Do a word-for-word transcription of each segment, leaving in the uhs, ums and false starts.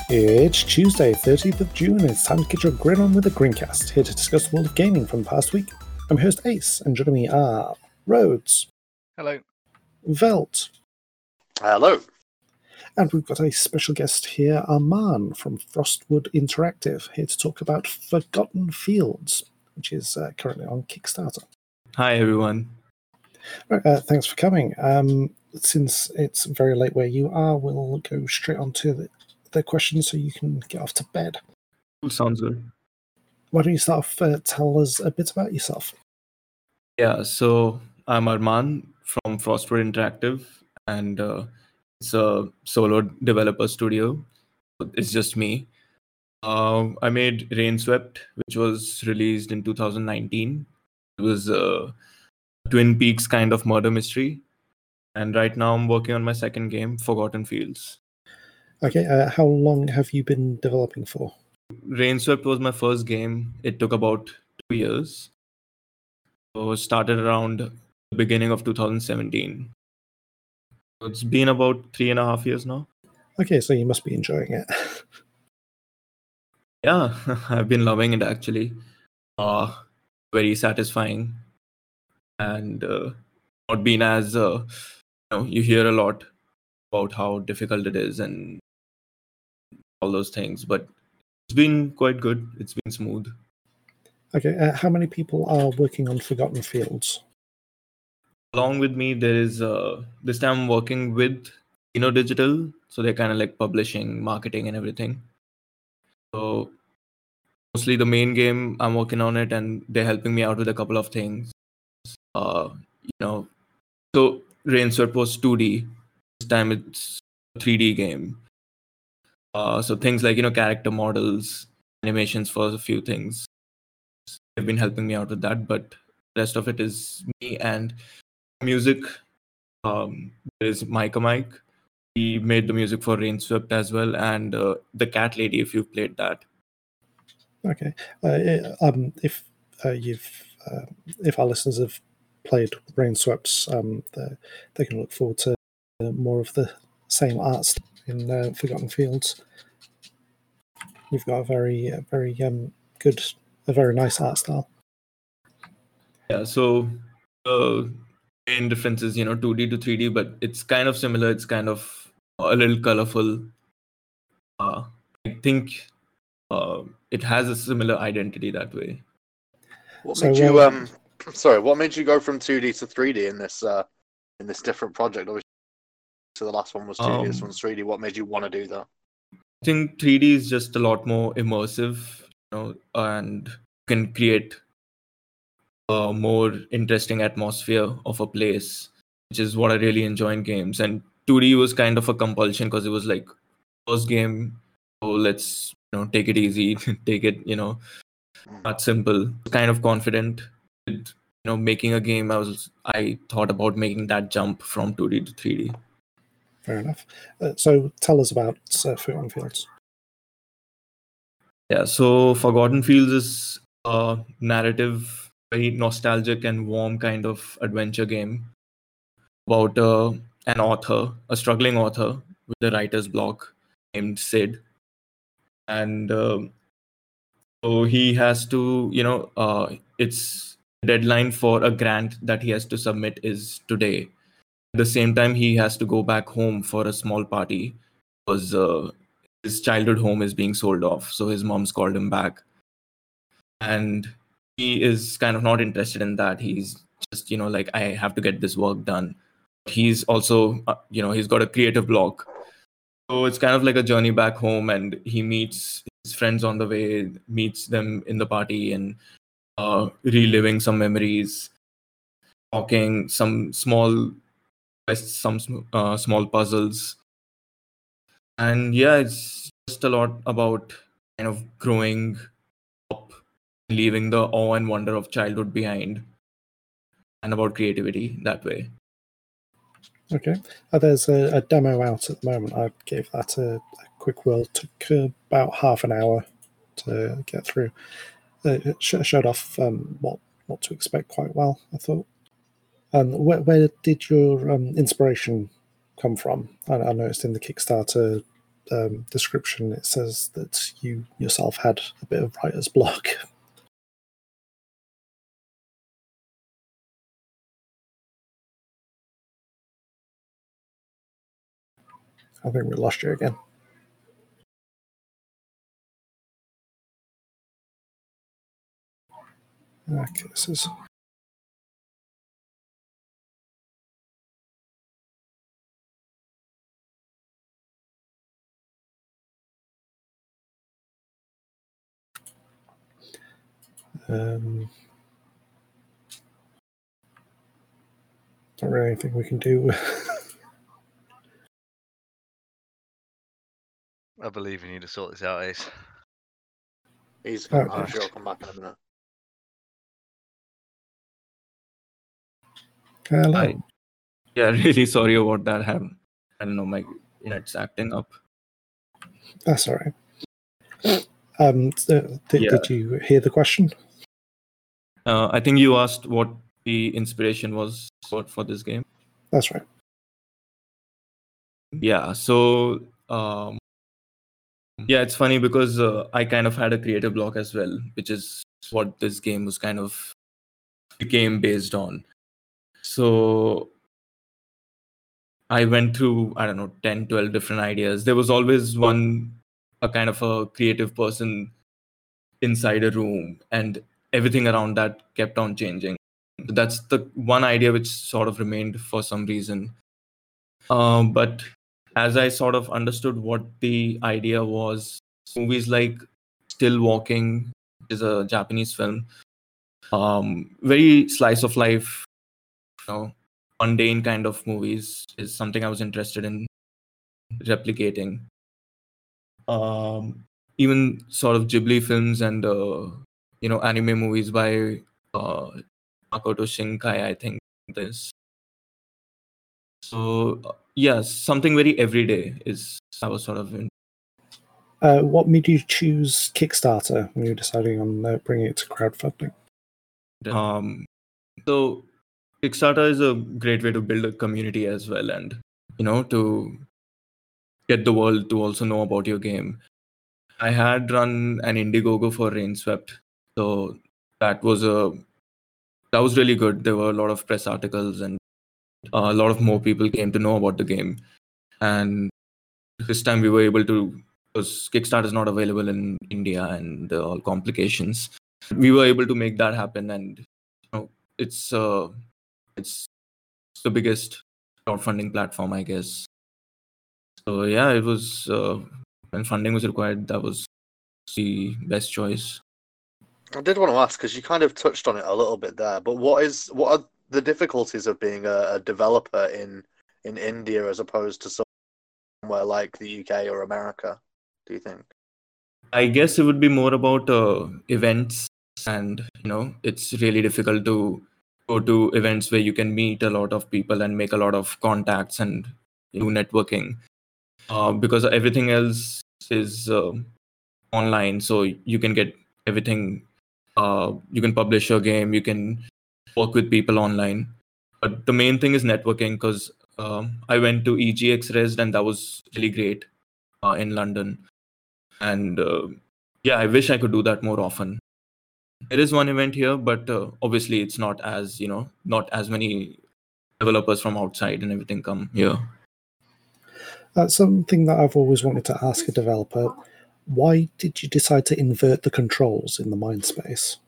It's Tuesday, thirtieth of June, and it's time to get your grin on with a Grincast, here to discuss the world of gaming from the past week. I'm your host Ace, and joining me are Rhodes. Hello. Velt. Hello. And we've got a special guest here, Arman from Frostwood Interactive, here to talk about Forgotten Fields, which is uh, currently on Kickstarter. Hi, everyone. Right, uh, thanks for coming. Um, since it's very late where you are, we'll go straight on to the, the questions so you can get off to bed. Sounds good. Why don't you start off, uh, tell us a bit about yourself? Yeah, so I'm Arman from Frostwood Interactive, and uh, it's a solo developer studio. It's just me. Uh, I made Rainswept, which was released in two thousand nineteen. It was a Twin Peaks kind of murder mystery. And right now I'm working on my second game, Forgotten Fields. Okay, uh, how long have you been developing for? Rainswept was my first game. It took about two years. So it started around the beginning of two thousand seventeen. It's been about three and a half years now. Okay, so you must be enjoying it. Yeah, I've been loving it actually. Uh, very satisfying. And uh, not been as, uh, you know, you hear a lot about how difficult it is and all those things, but it's been quite good. It's been smooth. Okay, uh, how many people are working on Forgotten Fields? Along with me, there is, uh, this time I'm working with Kino Digital. So they're kind of like publishing, marketing and everything. So mostly the main game, I'm working on it and they're helping me out with a couple of things. Uh, you know, so Rainswept was two D. This time it's a three D game. Uh, so things like, you know, character models, animations for a few things. They've been helping me out with that, but the rest of it is me. And music, um, there's Micah Mike. He made the music for Rainswept as well, and uh, The Cat Lady, if you've played that. Okay, uh, um, if uh, you've, uh, if our listeners have played Rainswept, um, they can look forward to uh, more of the same art style in uh, Forgotten Fields. You've got a very, uh, very um, good, a very nice art style. Yeah, so the uh, main difference is, you know, two D to three D, but it's kind of similar. It's kind of a little colorful. Uh, I think uh, it has a similar identity that way. What So, made you uh, um? Sorry, what made you go from two D to three D in this uh in this different project? Obviously, so the last one was two D, this Um, one's three D. What made you want to do that? I think three D is just a lot more immersive, you know, and can create a more interesting atmosphere of a place, which is what I really enjoy in games. And two D was kind of a compulsion because it was like first game, so let's, you know, take it easy, take it, you know, not simple. Kind of confident with, you know, making a game. I was I thought about making that jump from two D to three D. Fair enough. Uh, so tell us about uh, Forgotten Fields. Yeah, so Forgotten Fields is a narrative, very nostalgic and warm kind of adventure game about uh, an author, a struggling author with a writer's block named Sid. And um so he has to, you know, uh, it's deadline for a grant that he has to submit is today. At the same time, he has to go back home for a small party because uh, his childhood home is being sold off. So his mom's called him back. And he is kind of not interested in that. He's just, you know, like, I have to get this work done. He's also, uh, you know, he's got a creative block. So it's kind of like a journey back home, and he meets his friends on the way, meets them in the party, and uh, reliving some memories, talking some small quests, some sm- uh, small puzzles. And yeah, it's just a lot about kind of growing up, leaving the awe and wonder of childhood behind, and about creativity that way. Okay, uh, there's a, a demo out at the moment. I gave that a, a quick whirl. Took uh, about half an hour to get through. Uh, it sh- showed off um, what what to expect quite well, I thought. And where, where did your um, inspiration come from? I, I noticed in the Kickstarter um, description, it says that you yourself had a bit of writer's block. I think we lost you again. Okay, this is... Um, not really anything we can do. I believe in you to sort this out, Ace. He's come, I'm Okay. sure he'll come back in a minute. Hello. I, yeah, really sorry about that. I I don't know, my internet's acting up. That's all right. Um, th- did, Yeah. did you hear the question? Uh, I think you asked what the inspiration was for, for this game. That's right. Yeah, so um, yeah, it's funny because uh, I kind of had a creative block as well, which is what this game was kind of became based on. So I went through, I don't know, ten, twelve different ideas. There was always one, a kind of a creative person inside a room, and everything around that kept on changing. That's the one idea which sort of remained for some reason. Um, but as I sort of understood what the idea was, movies like Still Walking is a Japanese film, um, very slice of life, you know, mundane kind of movies is something I was interested in replicating. Um, even sort of Ghibli films and uh, you know anime movies by uh, Makoto Shinkai, I think this. So uh, yeah, something very everyday is I was sort of in. Uh, what made you choose Kickstarter when you were deciding on uh, bringing it to crowdfunding? Um, so Kickstarter is a great way to build a community as well, and you know to get the world to also know about your game. I had run an Indiegogo for Rainswept, so that was a that was really good. There were a lot of press articles, and uh, a lot of more people came to know about the game. And this time we were able to, because Kickstarter is not available in India and uh, all complications. We were able to make that happen, and you know, it's uh, it's the biggest crowdfunding platform, I guess. So yeah, it was uh, when funding was required, that was the best choice. I did want to ask, because you kind of touched on it a little bit there, but what is what are the difficulties of being a, a developer in in India as opposed to somewhere like the U K or America, do you think? I guess it would be more about uh, events, and you know, it's really difficult to go to events where you can meet a lot of people and make a lot of contacts and do networking, uh, because everything else is uh, online. So you can get everything. Uh, you can publish your game. You can work with people online. But the main thing is networking, because um, I went to E G X Res, and that was really great uh, in London. And uh, yeah, I wish I could do that more often. There is one event here, but uh, obviously it's not as, you know, not as many developers from outside and everything come here. That's something that I've always wanted to ask a developer. Why did you decide to invert the controls in the mind space?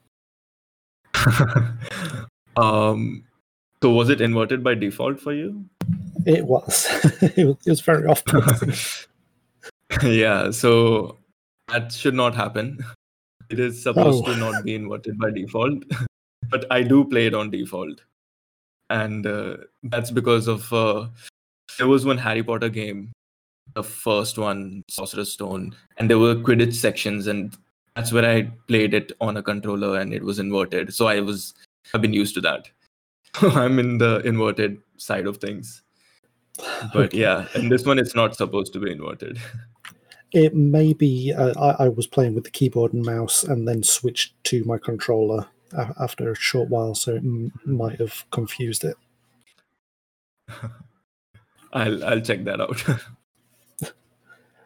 um, so was it inverted by default for you? It was. it was, it was very off-putting. Yeah, so that should not happen. It is supposed Oh. to not be inverted by default, but I do play it on default. And uh, that's because of, uh, there was one Harry Potter game, the first one, Sorcerer's Stone, and there were Quidditch sections, and that's where I played it on a controller, and it was inverted. So I was, I've been used to that. I'm in the inverted side of things. But Okay. yeah, and this one, it's not supposed to be inverted. It may be uh, I, I was playing with the keyboard and mouse and then switched to my controller a- after a short while, so it m- might have confused it. I'll I'll check that out.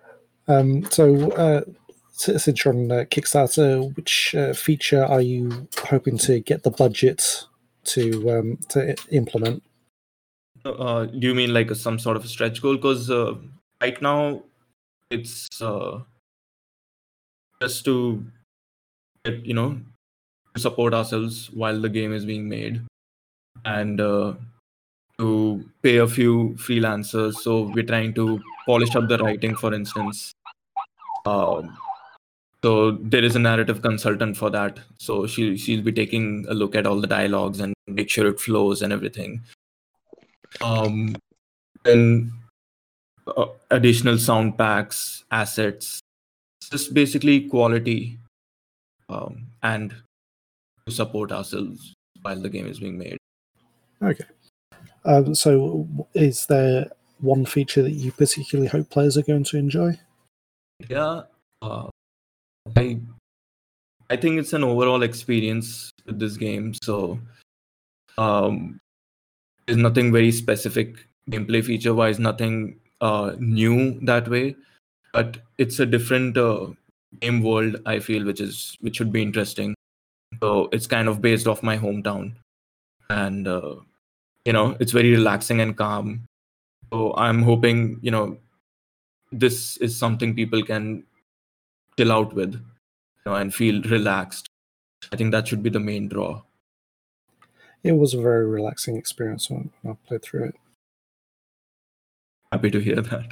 Um, so, uh, s- since you're on uh, Kickstarter, which uh, feature are you hoping to get the budget to um, to i- implement? Uh, do you mean like a, some sort of a stretch goal? Because uh, right now it's uh, just to get, you know, to support ourselves while the game is being made, and uh, to pay a few freelancers. So we're trying to polish up the writing, for instance. Um, so there is a narrative consultant for that. So she she'll be taking a look at all the dialogues and make sure it flows and everything. Um, then uh, additional sound packs, assets, just basically quality, um, and to support ourselves while the game is being made. Okay. Um, so, is there one feature that you particularly hope players are going to enjoy? Yeah, uh, I I think it's an overall experience with this game. So um, there's nothing very specific gameplay feature wise, nothing uh, new that way, but it's a different uh, game world, I feel, which is which should be interesting. So it's kind of based off my hometown, and uh, you know, it's very relaxing and calm. So I'm hoping, you know, this is something people can chill out with, you know, and feel relaxed. I think that should be the main draw. It was a very relaxing experience when I played through it. Happy to hear that.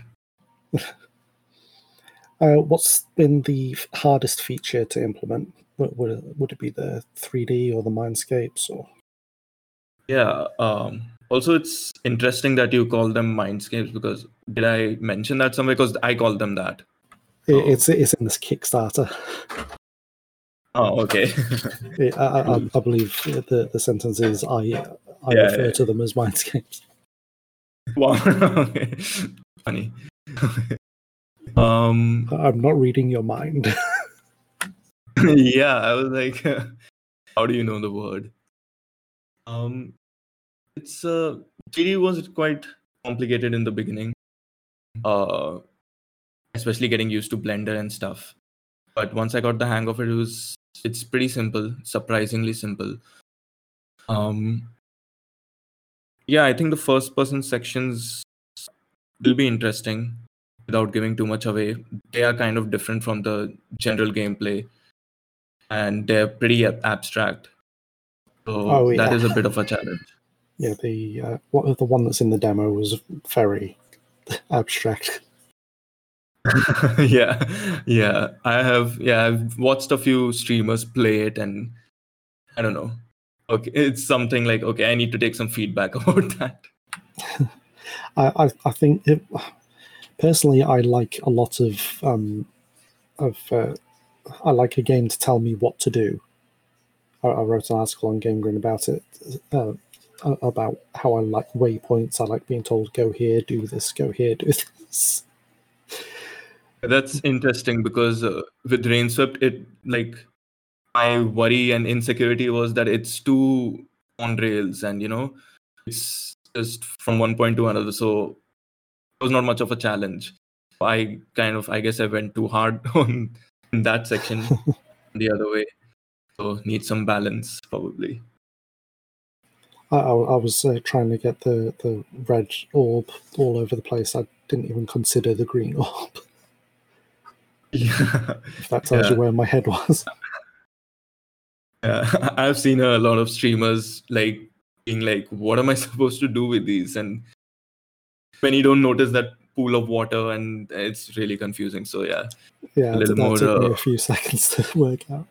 Uh, what's been the f- hardest feature to implement? Would, would, it, would it be the three D or the mindscapes? Or Yeah. Um, also, it's interesting that you call them mindscapes, because did I mention that somewhere? Because I call them that. it, Oh. it's it's in this Kickstarter. Oh, okay. It, I, I, I believe the, the sentence is I I Yeah, refer yeah. to them as mindscapes. Wow. Okay. Funny. um. I'm not reading your mind. Yeah, I was like, how do you know the word? Um, it's uh, three D was quite complicated in the beginning, uh, especially getting used to Blender and stuff. But once I got the hang of it, it was it's pretty simple, surprisingly simple. Um, yeah, I think the first person sections will be interesting without giving too much away. They are kind of different from the general gameplay, and they're pretty ab- abstract. So Oh, that yeah. is a bit of a challenge. Yeah, the uh, what the one that's in the demo was very abstract. yeah, yeah. I have yeah, I've watched a few streamers play it, and I don't know. Okay, it's something like, okay, I need to take some feedback about that. I, I, I think it, personally, I like a lot of um, of uh, I like a game to tell me what to do. I, I wrote an article on Game Grin about it, uh, about how I like waypoints. I like being told, "Go here, do this. Go here, do this." That's interesting, because uh, with Rainswept, it like my worry and insecurity was that it's too on rails, and you know, it's just from one point to another. So it was not much of a challenge. I kind of, I guess, I went too hard on in that section, the other way. So need some balance, probably. I, I, I was uh, trying to get the, the red orb all over the place. I didn't even consider the green orb. Yeah, If that tells you yeah. where my head was. Yeah. I've seen a lot of streamers like being like, "What am I supposed to do with these?" And when you don't notice that pool of water, and it's really confusing. So yeah, Yeah, a little that more. took me Uh... a few seconds to work out.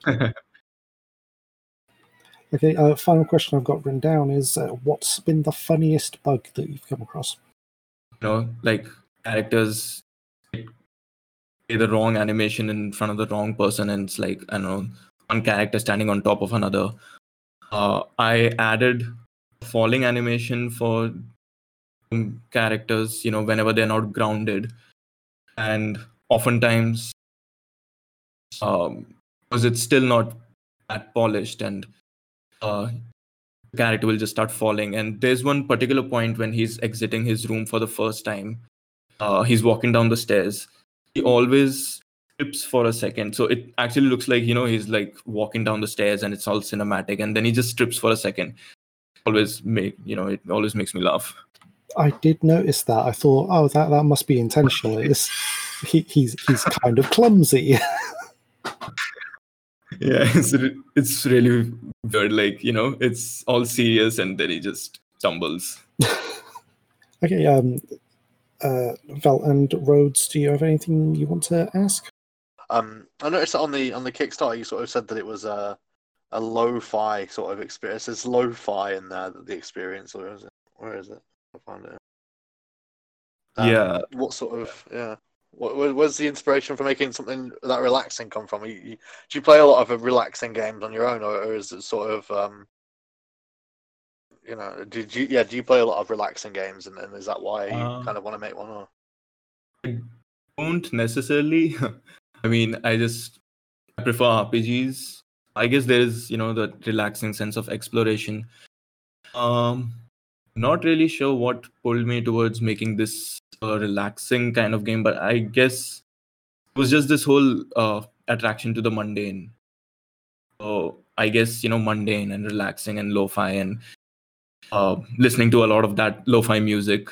Okay, uh, final question I've got written down is uh, what's been the funniest bug that you've come across? you know, like characters play the wrong animation in front of the wrong person, and it's like, I don't know, one character standing on top of another. Uh, I added falling animation for characters, you know, whenever they're not grounded, and oftentimes, um, because it's still not that polished, and uh, the character will just start falling. And there's one particular point when he's exiting his room for the first time. Uh, he's walking down the stairs, he always trips for a second. So it actually looks like, you know, he's like walking down the stairs and it's all cinematic, and then he just trips for a second. Always make, you know, it always makes me laugh. I did notice that. I thought, oh, that, that must be intentional. It's, he, he's he's kind of clumsy. Yeah, it's re- it's really weird. Like, you know, it's all serious and then he just stumbles. Okay, um, uh, Val and Rhodes, do you have anything you want to ask? Um, I noticed that on the on the Kickstarter, you sort of said that it was a a lo-fi sort of experience. There's lo-fi in there, the experience, or is it? Where is it? I find it. Um, Yeah. What sort of yeah? What where- where's the inspiration for making something that relaxing come from? You, you, do you play a lot of relaxing games on your own, or, or is it sort of um, you know, did you yeah? Do you play a lot of relaxing games, and, and is that why you Uh, kind of want to make one? Or I don't necessarily. I mean, I just I prefer R P Gs. I guess there is, you know, the relaxing sense of exploration. Um, not really sure what pulled me towards making this a relaxing kind of game, but I guess it was just this whole uh, attraction to the mundane. So I guess, you know, mundane and relaxing and lo-fi and uh, listening to a lot of that lo-fi music.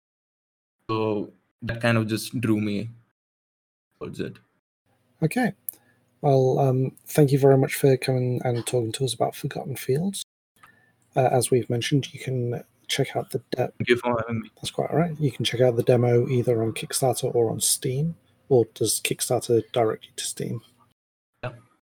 So that kind of just drew me towards it. Okay. Well, um, thank you very much for coming and talking to us about Forgotten Fields. Uh, as we've mentioned, you can check out the de- Thank you for having me. that's quite all right. You can check out the demo either on Kickstarter or on Steam, or does Kickstarter direct you to Steam? Yeah.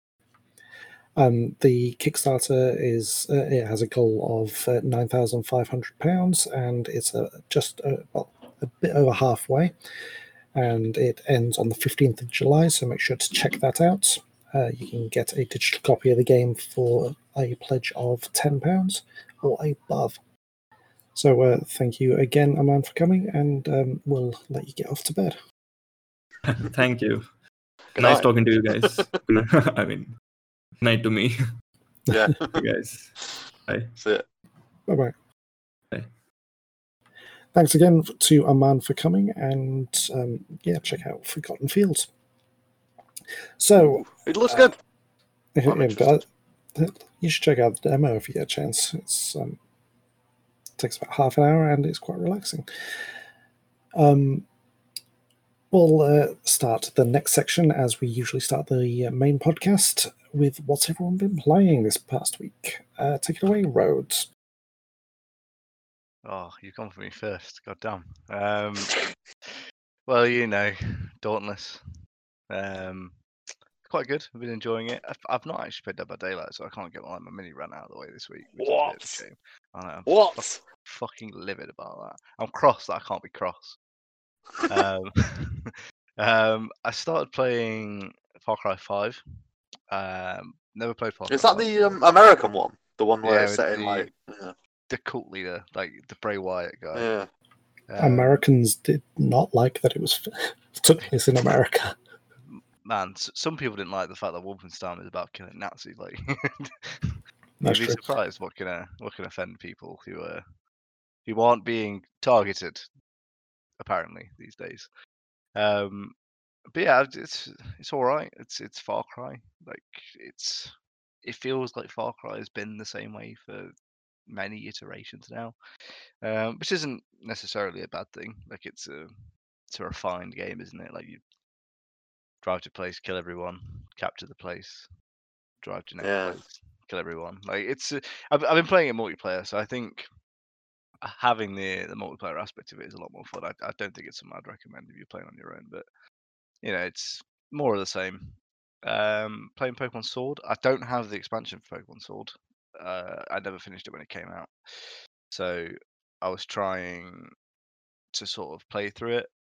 Um, the Kickstarter is uh, it has a goal of uh, nine thousand five hundred pounds, and it's uh, just uh, well a bit over halfway. And it ends on the fifteenth of July, so make sure to check that out. Uh, you can get a digital copy of the game for a pledge of ten pounds or above. So uh, thank you again, Aman, for coming, and um, we'll let you get off to bed. Thank you. Good Nice night. talking to you guys. I mean, night to me. Yeah. You guys. Bye. See it. Bye-bye. Bye. Thanks again to Aman for coming, and um, yeah, check out Forgotten Fields. So, It looks uh, good. yeah, I'm but you should check out the demo if you get a chance. It's um, it takes about half an hour, and it's quite relaxing. Um, we'll uh, start the next section as we usually start the uh, main podcast with what's everyone been playing this past week. Uh, take it away, Rhodes. Oh, you've gone for me first. God damn. Um, well, you know, Dauntless. Um, quite good. I've been enjoying it. I've, I've not actually played Dead by Daylight, so I can't get my, like, my mini run out of the way this week, which What? is a bit of a shame. I know, I'm What? fuck- fucking livid about that. I'm cross that I can't be cross. Um, um, I started playing Far Cry five. Um, never played Far Cry. Is that five the before. um, American one? The one where Yeah, it's with set in the- like yeah. the cult leader, like the Bray Wyatt guy? yeah. Um, Americans did not like that it was took place in America. Man, s- some people didn't like the fact that Wolfenstein is about killing Nazis. Like, That's you'd be true. surprised what can uh, what can offend people who uh, who aren't being targeted, apparently these days. Um, but yeah, it's it's all right. It's it's Far Cry. Like it's it feels like Far Cry has been the same way for many iterations now, um, which isn't necessarily a bad thing. Like it's a it's a refined game, isn't it? Like you drive to a place, kill everyone, capture the place, drive to next Yeah. place, kill everyone. Like it's, uh, I've I've been playing it multiplayer, so I think having the the multiplayer aspect of it is a lot more fun. I, I don't think it's something I'd recommend if you're playing on your own, but you know, it's more of the same. Um, playing Pokemon Sword. I don't have the expansion for Pokemon Sword. Uh, I never finished it when it came out, so I was trying to sort of play through it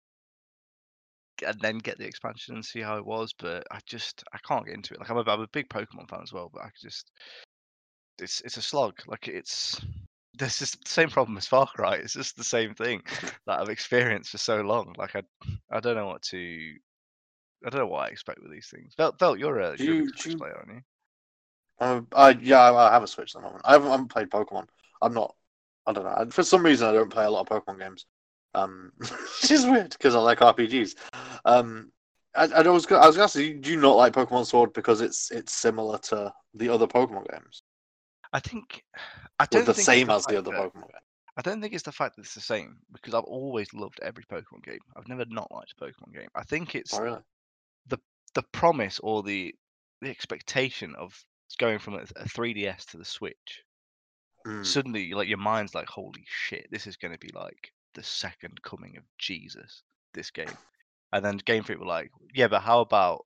and then get the expansion and see how it was, but I just I can't get into it. Like I'm a, I'm a big Pokemon fan as well, but I could just it's it's a slog. Like it's there's just the same problem as Far Cry. It's just the same thing that I've experienced for so long. Like I I don't know what to I don't know what I expect with these things. Felt felt you're a Do you're a you- big do Switch you- player, aren't you? Um, I yeah, I, I have a Switch at the moment. I haven't, I haven't played Pokemon. I'm not. I don't know. For some reason, I don't play a lot of Pokemon games. Um, which is weird because I like R P Gs. Um, I, I was gonna, I was gonna say, do you not like Pokemon Sword because it's it's similar to the other Pokemon games? I think I With don't the think same it's the as the fact other that, Pokemon games. I don't think it's the fact that it's the same because I've always loved every Pokemon game. I've never not liked a Pokemon game. I think it's Oh, really? the the promise or the the expectation of going from a, a three D S to the Switch. Mm. Suddenly, like your mind's like, holy shit, this is going to be like the second coming of Jesus. This game, and then Game Freak were like, yeah, but how about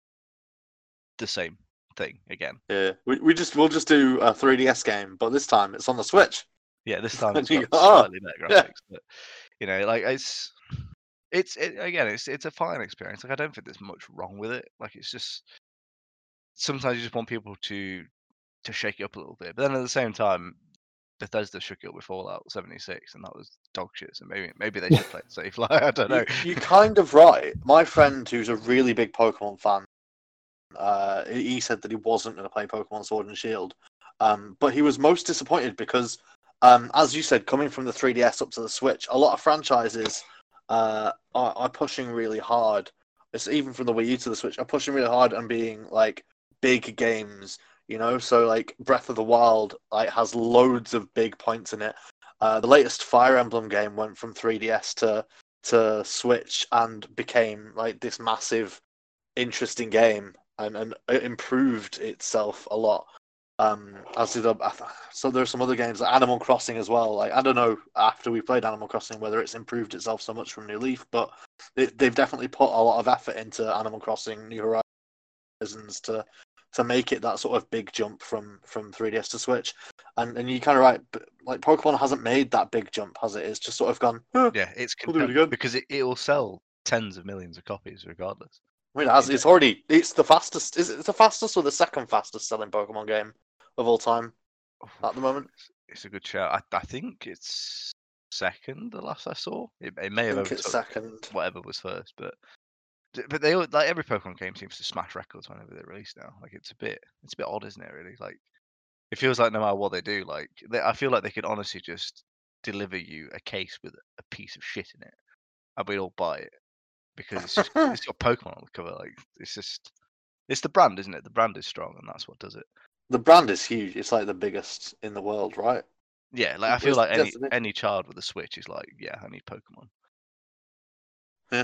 the same thing again? Yeah, we we just we'll just do a three D S game, but this time it's on the Switch. Yeah, this time And it's you got go, "Oh, slightly better yeah." graphics, but you know, like it's it's it, again, it's it's a fine experience. Like I don't think there's much wrong with it. Like it's just sometimes you just want people to to shake it up a little bit, but then at the same time, Bethesda shook it up with Fallout seventy-six, and that was dog shit. So maybe maybe they should play it safe. Like I don't know. You, you're kind of right. My friend, who's a really big Pokemon fan, uh, he said that he wasn't going to play Pokemon Sword and Shield, um, but he was most disappointed because, um, as you said, coming from the three D S up to the Switch, a lot of franchises uh, are, are pushing really hard. It's even from the Wii U to the Switch, are pushing really hard and being like big games. You know, so like Breath of the Wild like has loads of big points in it. Uh, the latest Fire Emblem game went from three D S to to Switch and became like this massive, interesting game, and, and it improved itself a lot. Um, as did a, so there's some other games like Animal Crossing as well. Like I don't know after we played Animal Crossing whether it's improved itself so much from New Leaf, but it, they've definitely put a lot of effort into Animal Crossing New Horizons to to make it that sort of big jump from from three D S to Switch. And and you're kind of right, but like Pokemon hasn't made that big jump, has it? It's just sort of gone. Eh, Yeah, it's we'll do it content again. because it, it will sell tens of millions of copies regardless. I mean, it has, it's already it's the fastest. Is it the fastest or the second fastest selling Pokemon game of all time at the moment? It's, it's a good shout. I, I think it's second. The last I saw, it, it may I have think it's overtook second. whatever was first, but but they all- like every Pokemon game seems to smash records whenever they release now. Like it's a bit it's a bit odd, isn't it? Really, like it feels like no matter what they do, like they, I feel like they could honestly just deliver you a case with a piece of shit in it, and we'd all buy it because it's just it's got Pokemon on the cover. Like it's just it's the brand, isn't it? The brand is strong, and that's what does it. The brand is huge. It's like the biggest in the world, right? Yeah, like I It's feel like any definitely- any child with a Switch is like, yeah, I need Pokemon. Yeah.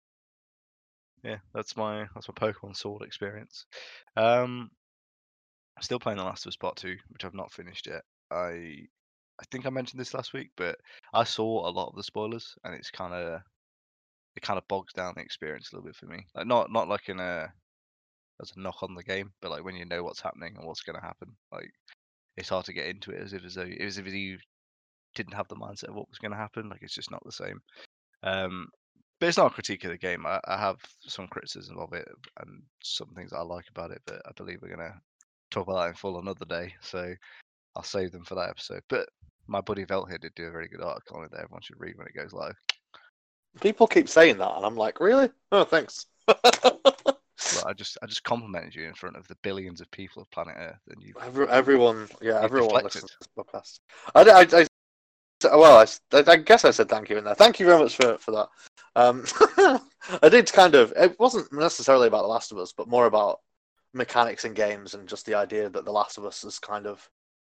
Yeah, that's my that's my Pokemon Sword experience. Um, I'm still playing The Last of Us Part Two, which I've not finished yet. I I think I mentioned this last week, but I saw a lot of the spoilers, and it's kind of it kind of bogs down the experience a little bit for me. Like not not like in a as a knock on the game, but like when you know what's happening and what's going to happen, like it's hard to get into it as if as though as if you didn't have the mindset of what was going to happen. Like it's just not the same. Um, but it's not a critique of the game. I, I have some criticism of it and some things that I like about it, but I believe we're going to talk about that in full another day. So I'll save them for that episode. But my buddy Velt here did do a very good article on it that everyone should read when it goes live. People keep saying that, and I'm like, really? Oh, thanks. Well, I just I just complimented you in front of the billions of people of planet Earth, and you Every, everyone, yeah, you everyone deflected. listens to the podcast. I, I, I well, I, I guess I said thank you in there. Thank you very much for, for that. Um, I did kind of. It wasn't necessarily about The Last of Us, but more about mechanics in games and just the idea that The Last of Us is kind of.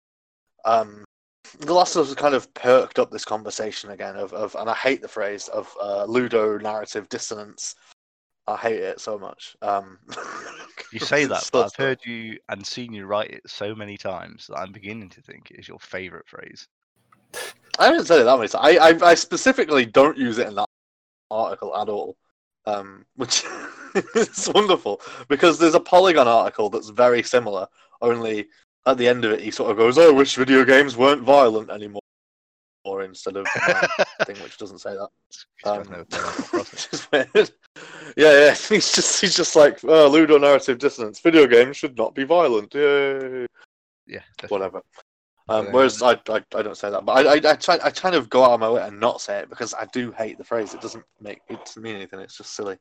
Um, The Last of Us has kind of perked up this conversation again of, of and I hate the phrase of uh, ludo narrative dissonance. I hate it so much. Um, You say it's that, such but I've a- heard you and seen you write it so many times that I'm beginning to think it is your favourite phrase. I haven't said it that many times. I, I I specifically don't use it in that article at all, um, which is wonderful because there's a Polygon article that's very similar. Only at the end of it, he sort of goes, "Oh, I wish video games weren't violent anymore," or instead of my thing, which doesn't say that. Because Um, never played Animal Crossing. which is weird. Yeah, yeah. He's just he's just like oh, ludo narrative dissonance. Video games should not be violent. Yay. Yeah, definitely. Whatever. Um, Yeah. whereas I, I I don't say that, but I, I I try I kind of go out of my way and not say it because I do hate the phrase. It doesn't make it doesn't mean anything. It's just silly.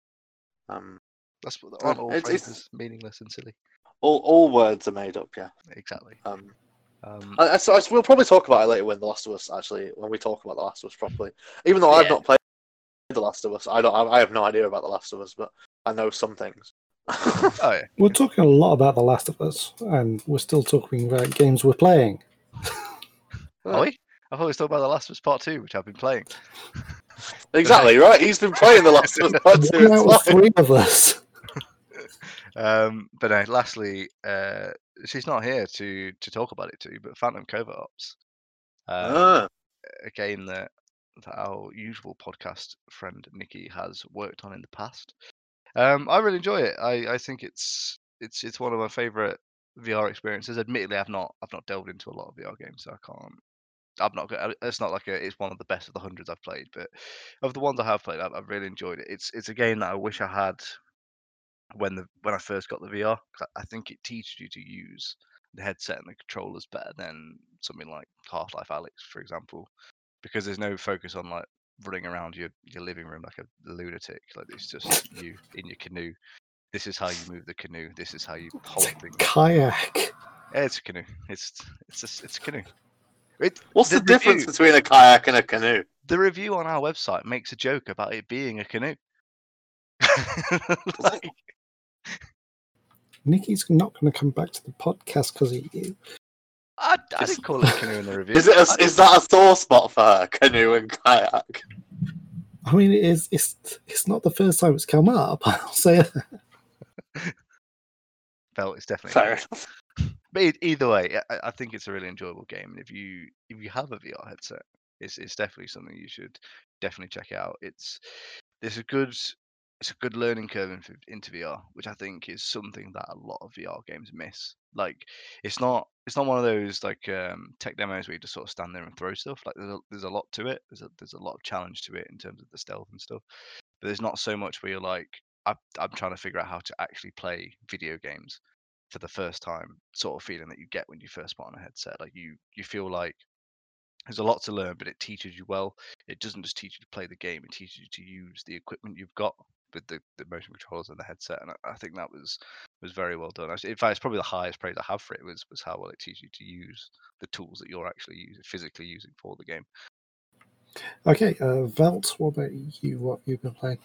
Um, That's what aren't all it's- it's- phrases meaningless and silly. all all words are made up. Yeah. Exactly. Um, Um, I, I, so I, we'll probably talk about it later when The Last of Us actually when we talk about The Last of Us properly. Even though I've Yeah. not played The Last of Us, I don't I have no idea about The Last of Us, but I know some things. Oh yeah. We're talking a lot about The Last of Us, and we're still talking about games we're playing. Are we? I thought we were talking about The Last of Us Part Two, which I've been playing. Exactly, right? He's been playing The Last of Us Part Two. One out of three of us. Um, but no, lastly, uh, she's not here to to talk about it too. But Phantom Covert Ops, um, Ah, a game that, that our usual podcast friend Nikki has worked on in the past. Um, I really enjoy it. I, I think it's it's it's one of my favorite V R experiences. Admittedly, I've not I've not delved into a lot of V R games, so I can't. I'm not. go- It's not like a, it's one of the best of the hundreds I've played, but of the ones I have played, I've, I've really enjoyed it. It's it's a game that I wish I had when the when I first got the V R. 'Cause I I think it teaches you to use the headset and the controllers better than something like Half-Life Alyx, for example, because there's no focus on like running around your, your living room like a lunatic. Like it's just you in your canoe. This is how you move the canoe. This is how you hold things. Kayak. Yeah, it's a canoe. It's it's a, it's a canoe. It, what's the, the difference review- between a kayak and a canoe? The review on our website makes a joke about it being a canoe. Like, Nikki's not going to come back to the podcast because of you. I, I didn't call it a canoe in the review. Is it? I- A, is that a sore spot for her? Canoe and kayak. I mean, it is. It's it's not the first time it's come up. I'll say that. Felt it's definitely Fair not. enough. But e- either way, I, I think it's a really enjoyable game. And if you if you have a V R headset, it's it's definitely something you should definitely check out. It's there's a good it's a good learning curve into, into V R, which I think is something that a lot of V R games miss. Like it's not it's not one of those like um, tech demos where you just sort of stand there and throw stuff. Like there's a, there's a lot to it. There's a there's a lot of challenge to it in terms of the stealth and stuff. But there's not so much where you're like I'm I'm trying to figure out how to actually play video games for the first time, sort of feeling that you get when you first put on a headset. Like you you feel like there's a lot to learn, but it teaches you well. It doesn't just teach you to play the game; it teaches you to use the equipment you've got with the, the motion controllers and the headset. And I, I think that was was very well done. In fact, it's probably the highest praise I have for it was was how well it teaches you to use the tools that you're actually using, physically using for the game. Okay, uh, Velt, what about you? What you've been playing?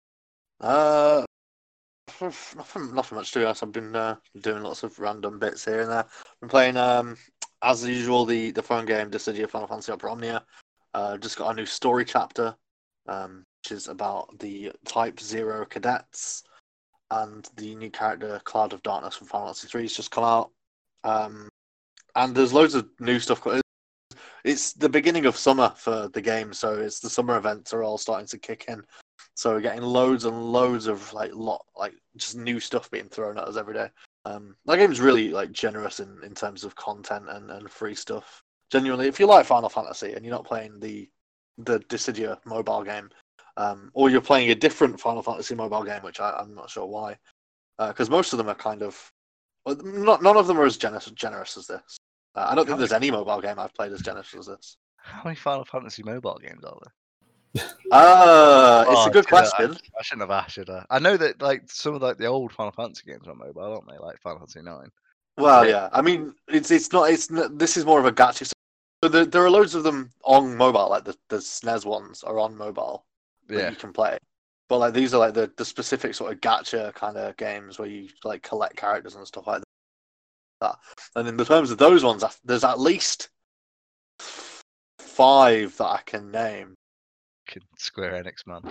Uh, nothing, nothing much to be honest. I've been uh, doing lots of random bits here and there. Been playing, um, as usual, the the phone game Dissidia Final Fantasy Opera Omnia. Uh, just got a new story chapter, um, which is about the Type Zero cadets, and the new character Cloud of Darkness from Final Fantasy three has just come out. Um, and there's loads of new stuff. It's the beginning of summer for the game, so it's the summer events are all starting to kick in. So we're getting loads and loads of like lot like just new stuff being thrown at us every day. Um, that game's really like generous in, in terms of content and, and free stuff. Genuinely, if you like Final Fantasy and you're not playing the the Dissidia mobile game, um, or you're playing a different Final Fantasy mobile game, which I, I'm not sure why, because uh, most of them are kind of well, not none of them are as generous generous as this. Uh, I don't think there's any mobile game I've played as generous as this. How many Final Fantasy mobile games are there? Uh, it's Oh, a good should I- question. I, I shouldn't have asked, should I? I know that like some of like the old Final Fantasy games are on mobile, aren't they? Like Final Fantasy Nine. Well, yeah. I mean, it's it's not. It's not, this is more of a gacha. So there, there are loads of them on mobile. Like the the S N E S ones are on mobile that Yeah. you can play. But like these are like the, the specific sort of gacha kind of games where you like collect characters and stuff like that. And in the terms of those ones, there's at least five that I can name. Square Enix, man.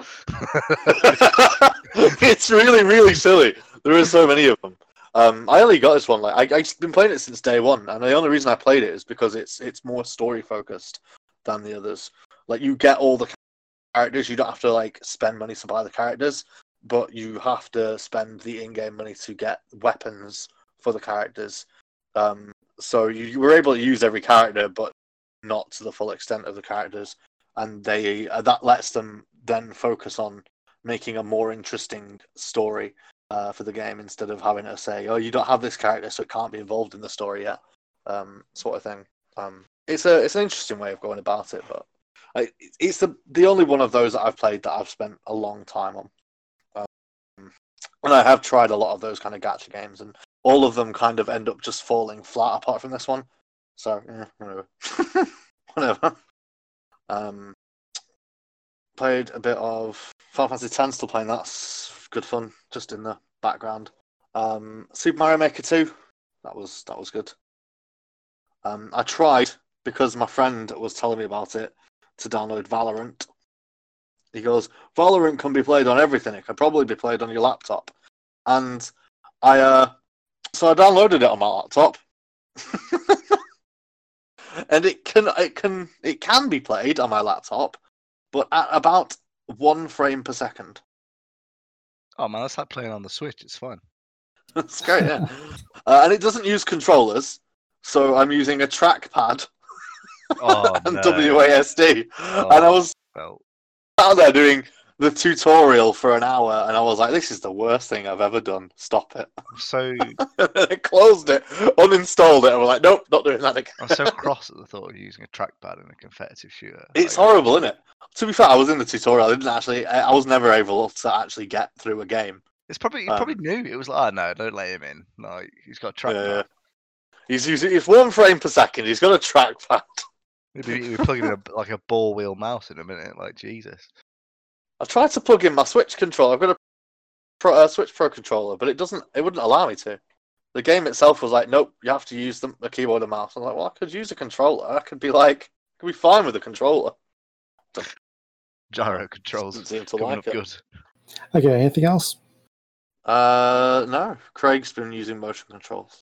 It's really, really silly. There are so many of them. Um, I only got this one. Like I, I've been playing it since day one, and the only reason I played it is because it's it's more story focused than the others. Like you get all the characters, you don't have to like spend money to buy the characters, but you have to spend the in-game money to get weapons for the characters. Um, so you, you were able to use every character, but not to the full extent of the characters, and they uh, that lets them then focus on making a more interesting story uh, for the game instead of having to say, "Oh, you don't have this character, so it can't be involved in the story yet," um, sort of thing. Um, it's a it's an interesting way of going about it, but I, it's the the only one of those that I've played that I've spent a long time on. Um, and I have tried a lot of those kind of gacha games, and all of them kind of end up just falling flat apart from this one. So, yeah, whatever. whatever. Um, played a bit of Final Fantasy X, still playing that. That's good fun, just in the background. Um, Super Mario Maker two, that was that was good. Um, I tried, because my friend was telling me about it, to download Valorant. He goes, Valorant can be played on everything. It can probably be played on your laptop. And I, uh, so I downloaded it on my laptop. And it can, it can, it can be played on my laptop, but at about one frame per second. Oh man, that's like playing on the Switch. It's fun. That's great, yeah. uh, and it doesn't use controllers, so I'm using a trackpad Oh, and no. W A S D. Oh, and I was well, out there doing the tutorial for an hour, and I was like, this is the worst thing I've ever done. Stop it. I'm so I closed it, uninstalled it, and was like, nope, not doing that again. I'm so cross at the thought of using a trackpad in a competitive shooter. It's Like, horrible, isn't it? To be fair, I was in the tutorial. I didn't actually. I I was never able to actually get through a game. It's probably he Um, probably knew. It was like, oh no, don't let him in. Like he's got a trackpad. Yeah. He's using. It's one frame per second. He's got a trackpad. He'd be, he'd be plugging in a, like a ball wheel mouse in a minute. Like Jesus. I tried to plug in my Switch controller. I've got a Pro, uh, Switch Pro controller, but it doesn't. It wouldn't allow me to. The game itself was like, nope, you have to use the, the keyboard and mouse. I'm like, well, I could use a controller. I could be like, I could be fine with a controller. Gyro controls. Doesn't seem to Coming like up it. good. Okay, anything else? Uh, no. Craig's been using motion controls.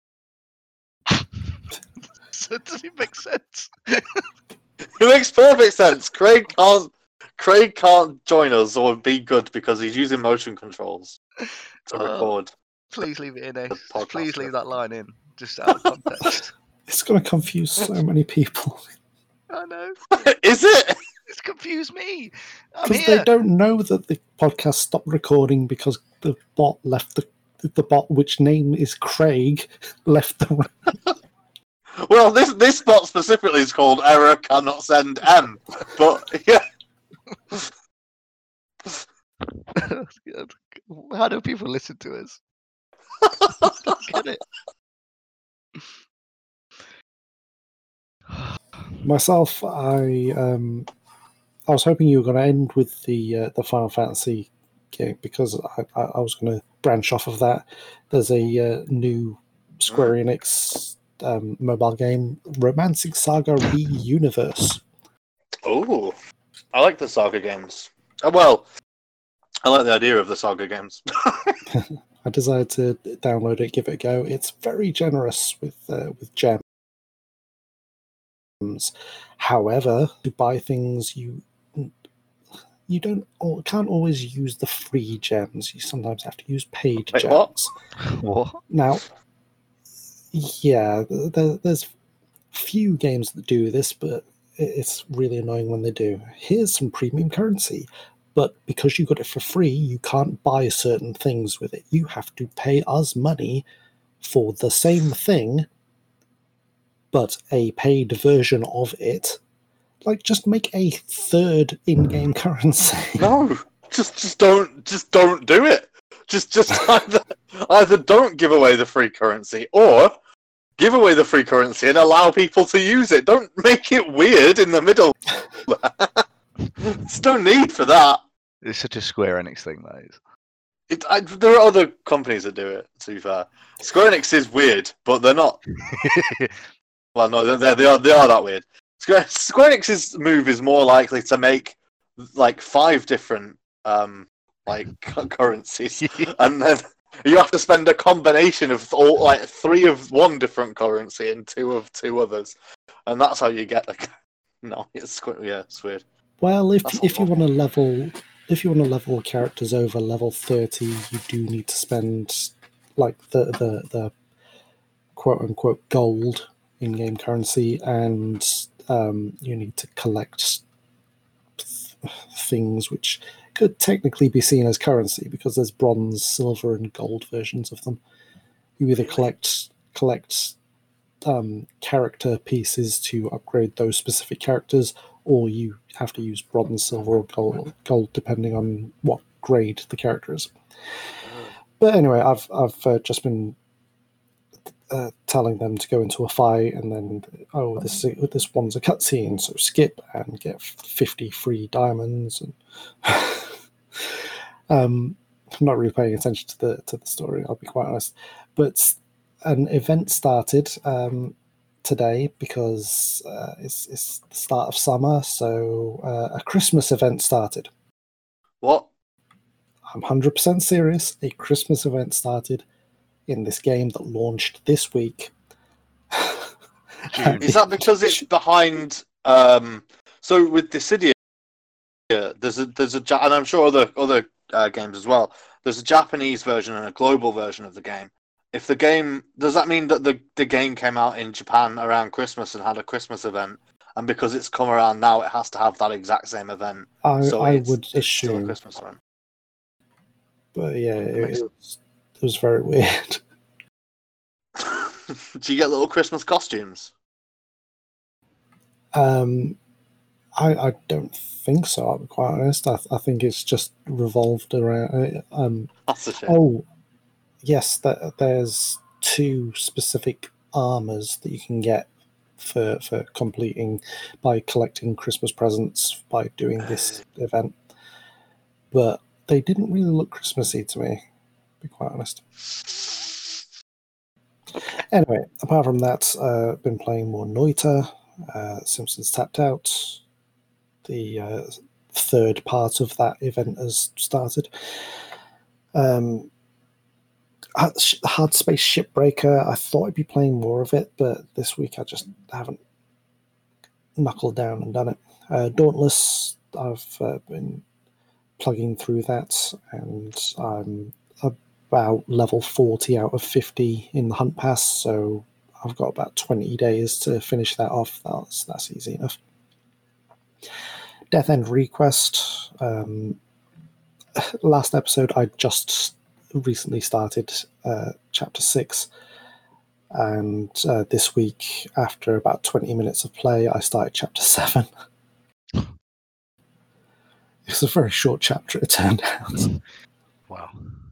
So does it make sense? It makes perfect sense. Craig can't. Craig can't join us or be good because he's using motion controls to Uh, record. Please leave it in, Ace. podcast, Please yeah. leave that line in. Just out of context. It's going to confuse so many people I know. Is it? It's confused me. I'm because here. they don't know that the podcast stopped recording because the bot left the the bot, which name is Craig, left the room. Well, this this bot specifically is called error cannot send M. But yeah, How do people listen to us? I don't get it. Myself, I um, I was hoping you were going to end with the uh, the Final Fantasy game because I, I, I was going to branch off of that. There's a uh, new Square Enix um, mobile game, Romancing Saga Re-Universe. oh, I like the Saga games. Oh, well, I like the idea of the Saga games. I decided to download it, give it a go. It's very generous with uh, with gems. However, to buy things, you you don't or can't always use the free gems. You sometimes have to use paid Wait, gems. what? What? Now, yeah, there, there's few games that do this, but it's really annoying when they do. Here's some premium currency, but because you got it for free, you can't buy certain things with it. You have to pay us money for the same thing, but a paid version of it. Like, just make a third in-game currency. No, just just don't just don't do it. Just just either either don't give away the free currency or give away the free currency and allow people to use it. Don't make it weird in the middle. There's no need for that. It's such a Square Enix thing, that is. It, I, there are other companies that do it, to be fair. Square Enix is weird, but they're not. Well, no, they're, they are they are that weird. Square, Square Enix's move is more likely to make like five different um like cu- currencies, and then you have to spend a combination of all like three of one different currency and two of two others, and that's how you get like. No, it's quite yeah, it's weird. Well, if That's if you not want to level, if you want to level characters over level thirty, you do need to spend like the the, the quote unquote gold in-game currency, and um, you need to collect th- things which could technically be seen as currency because there's bronze, silver, and gold versions of them. You either collect collect um, character pieces to upgrade those specific characters, or you have to use bronze, silver, or gold, gold depending on what grade the character is. But anyway, I've I've uh, just been uh, telling them to go into a fight, and then oh, this this one's a cutscene, so skip and get fifty free diamonds. And um, I'm not really paying attention to the to the story. I'll be quite honest, but an event started um, today because uh, it's it's the start of summer, so uh, a Christmas event started. What? I'm one hundred percent serious. A Christmas event started in this game that launched this week. June. Is that because it's behind? Um, so with Dissidia, there's a there's a and I'm sure other other uh, games as well. There's a Japanese version and a global version of the game. If the game does that mean that the the game came out in Japan around Christmas and had a Christmas event, and because it's come around now, it has to have that exact same event. I, so I it's, would it's still a assume, Christmas event. but yeah, it, it, was, it was very weird. Do you get little Christmas costumes? Um, I I don't think so. I'll be quite honest. I I think it's just revolved around. Um, That's a shame. oh, yes, that there's two specific armors that you can get for for completing by collecting Christmas presents by doing this event, but they didn't really look Christmassy to me, to be quite honest. Anyway, apart from that, uh, I've been playing more Noita, uh, Simpsons Tapped Out. The uh, third part of that event has started. Um, Hard Space Shipbreaker, I thought I'd be playing more of it, but this week I just haven't knuckled down and done it. Uh, Dauntless, I've uh, been plugging through that, and I'm about level forty out of fifty in the Hunt Pass, so I've got about twenty days to finish that off. That's, that's easy enough. Death End Request. Um, last episode, I just recently started uh, Chapter six, and uh, this week, after about twenty minutes of play, I started Chapter seven. It's a very short chapter, it turned out. Wow.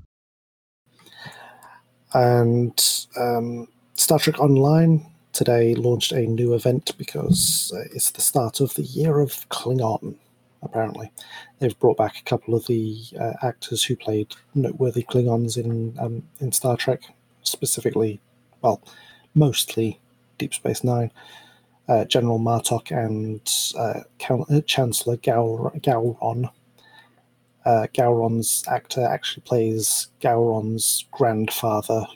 And um, Star Trek Online today launched a new event because uh, it's the start of the year of Klingon, apparently. They've brought back a couple of the uh, actors who played noteworthy Klingons in um, in Star Trek, specifically, well, mostly Deep Space Nine. Uh, General Martok and uh, Count- uh, Chancellor Gaur- Gowron. Uh, Gowron's actor actually plays Gowron's grandfather.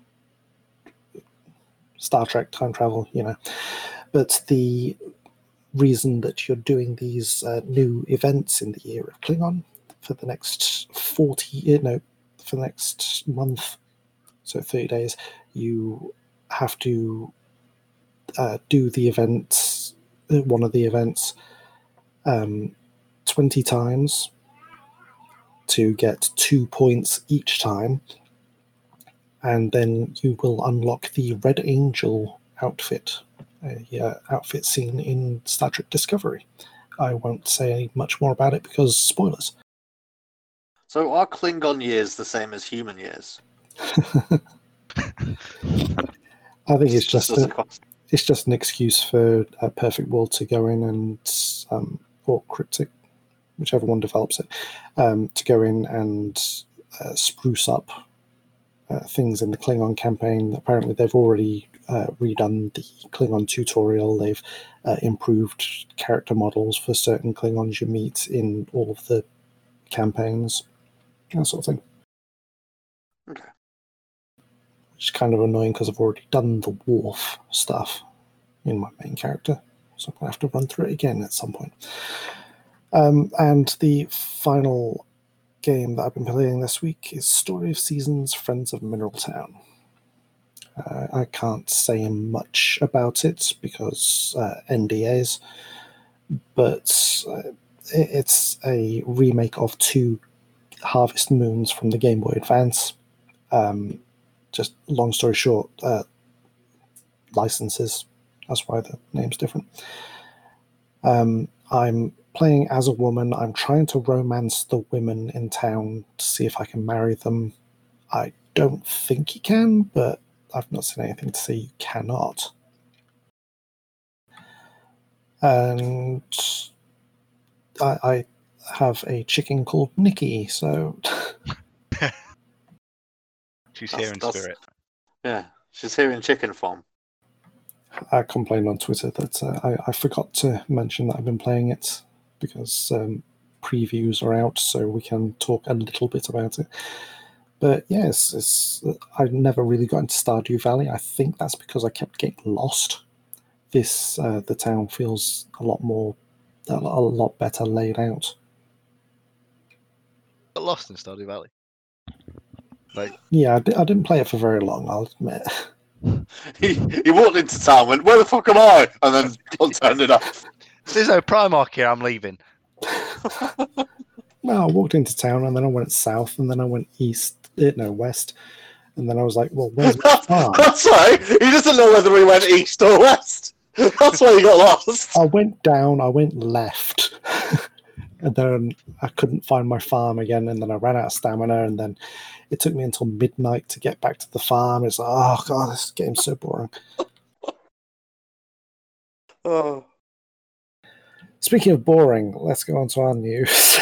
Star Trek time travel, you know. But the reason that you're doing these uh, new events in the year of Klingon for the next forty, you know, for the next month, so thirty days, you have to uh, do the events, one of the events, um, twenty times to get two points each time, and then you will unlock the Red Angel outfit, a uh, outfit seen in Star Trek Discovery. I won't say much more about it because spoilers. So are Klingon years the same as human years? I think it's just as a a, question. it's just an excuse for a Perfect World to go in and um, or Cryptic, whichever one develops it, um, to go in and uh, spruce up uh, things in the Klingon campaign. Apparently, they've already uh, redone the Klingon tutorial. They've uh, improved character models for certain Klingons you meet in all of the campaigns, that sort of thing. Okay. Which is kind of annoying because I've already done the Worf stuff in my main character, so I'm going to have to run through it again at some point. Um, and the final game that I've been playing this week is Story of Seasons Friends of Mineral Town. Uh, I can't say much about it because uh, N D As, but uh, it's a remake of two Harvest Moons from the Game Boy Advance. Um, just long story short, uh, licenses. That's why the name's different. Um, I'm playing as a woman. I'm trying to romance the women in town to see if I can marry them. I don't think you can, but I've not seen anything to say you cannot. And I, I have a chicken called Nikki, so She's That's- here in that's- spirit. Yeah, she's here in chicken form. I complained on Twitter that uh, I, I forgot to mention that I've been playing it because um, previews are out, so we can talk a little bit about it. But yes, it's, I never really got into Stardew Valley. I think that's because I kept getting lost. This uh, the town feels a lot more, a, a lot better laid out. Got lost in Stardew Valley. Like, Yeah, I, di- I didn't play it for very long, I'll admit. He he walked into town, and went, "Where the fuck am I?" And then turned it off. there's no Primark here. I'm leaving. Well, I walked into town and then I went south and then I went east, eh, no, west. And then I was like, well, where's my farm? That's right. He doesn't know whether he went east or west. That's why he got lost. I went down, I went left. And then I couldn't find my farm again. And then I ran out of stamina. And then it took me until midnight to get back to the farm. It's like, oh, God, this game's so boring. Oh. Speaking of boring, let's go on to our news.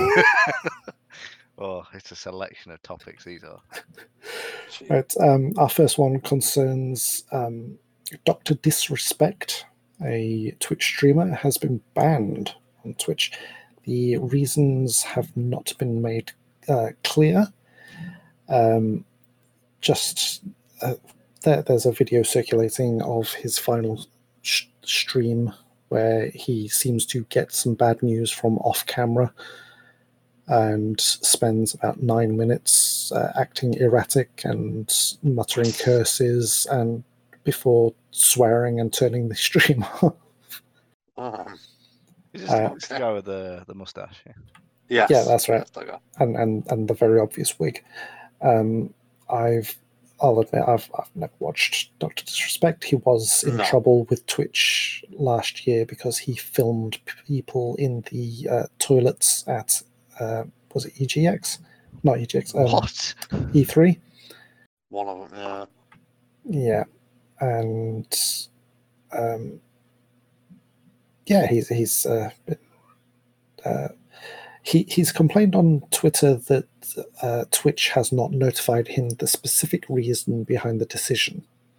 Oh, it's a selection of topics. These are. Right, um, our first one concerns um, Doctor Disrespect, a Twitch streamer, has been banned on Twitch. The reasons have not been made uh, clear. Um, just uh, there, there's a video circulating of his final sh- stream where he seems to get some bad news from off camera and spends about nine minutes uh, acting erratic and muttering curses and before swearing and turning the stream off. Oh. Is this Uh, the guy with the, the mustache? Yeah. Yes. Yeah, that's right. Yes, that guy. and, and, and the very obvious wig. Um, I've, I'll admit, I've, I've never watched Doctor Disrespect. He was in No. trouble with Twitch last year because he filmed people in the uh, toilets at, uh, was it E G X? Not E G X, um, What? E three. One of them, yeah. Yeah, and um, yeah, he's he's uh, been, uh, he he's complained on Twitter that uh, Twitch has not notified him the specific reason behind the decision.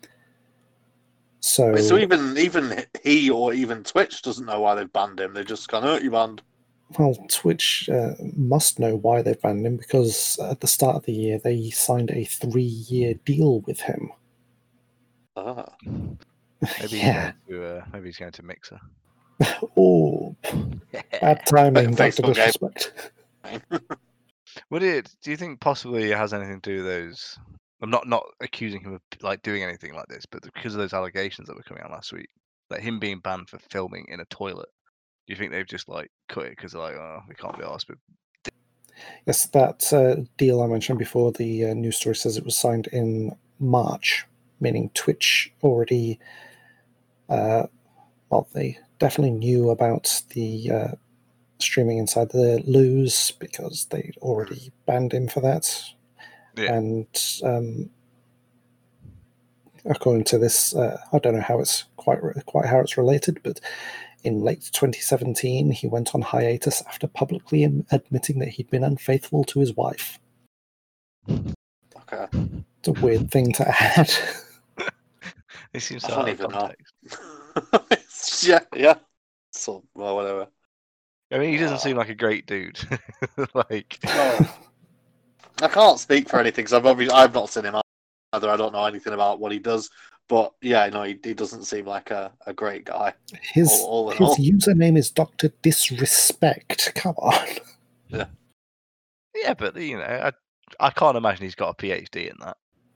So, Wait, so even even he or even Twitch doesn't know why they've banned him. They just gone, "Oh, you banned." well, Twitch uh, must know why they banned him because at the start of the year they signed a three-year deal with him. Ah. Maybe Yeah. he's going to, uh, maybe he's going to Mixer. Oh, bad timing, Doctor Facebook game. Disrespect. Would it? Do you think possibly it has anything to do with those? I'm not not accusing him of like doing anything like this, but because of those allegations that were coming out last week, like him being banned for filming in a toilet. Do you think they've just like cut it because they're like, oh, we can't be asked? But Yes, that uh, deal I mentioned before, the uh, news story says it was signed in March, meaning Twitch already, uh, well, they definitely knew about the uh, streaming inside the loos because they'd already banned him for that. Yeah. And um, according to this, uh, I don't know how it's quite quite how it's related, but in late twenty seventeen, he went on hiatus after publicly admitting that he'd been unfaithful to his wife. Okay. It's a weird thing to add. it seems I so don't out of even know. context. yeah, yeah. So, well, whatever. I mean, he doesn't Uh, seem like a great dude. like, No. I can't speak for anything because I've obviously I've not seen him either. I don't know anything about what he does. But yeah, no, he, he doesn't seem like a, a great guy. His All- all in his all. username is Doctor Disrespect. Come on. yeah, but you know, I I can't imagine he's got a PhD in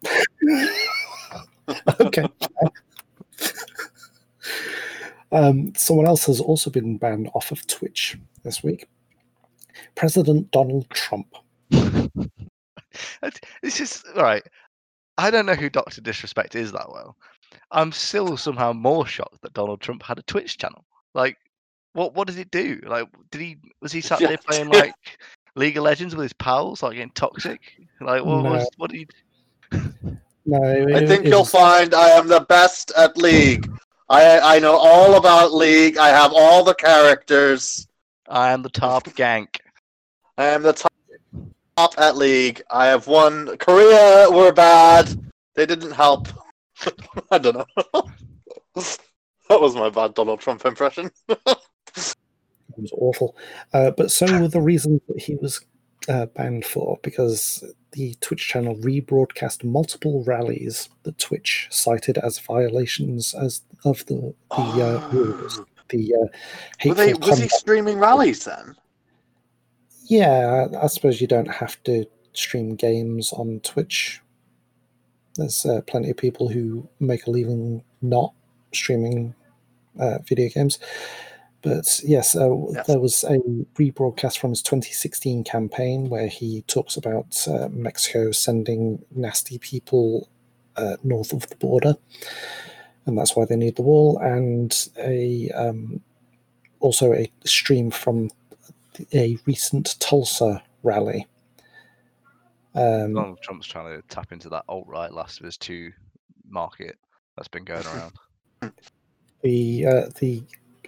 that. Okay. um, someone else has also been banned off of Twitch this week. President Donald Trump. This is all right. I don't know who Doctor Disrespect is that well. I'm still somehow more shocked that Donald Trump had a Twitch channel. Like, what what does it do? Like, did he was he sat Yeah. there playing like League of Legends with his pals, like getting toxic? Like, what No. was what did he? No, it, I think it you'll was- find I am the best at League. I I know all about League. I have all the characters. I am the top gank. I am the top, top at League. I have won. Korea were bad. They didn't help. I don't know. That was my bad Donald Trump impression. It was awful. Uh, but so were the reasons that he was uh, banned for, because the Twitch channel rebroadcast multiple rallies that Twitch cited as violations as of the the uh, rules. The uh, Were hateful they, was he conduct. streaming rallies then? Yeah, I suppose you don't have to stream games on Twitch. There's uh, plenty of people who make a living not streaming uh, video games. But yes, uh, Yes. there was a rebroadcast from his twenty sixteen campaign where he talks about uh, Mexico sending nasty people uh, north of the border, and that's why they need the wall. And a um, also a stream from a recent Tulsa rally. Um, Donald Trump's trying to tap into that alt-right Last of Us two market that's been going around. the uh, the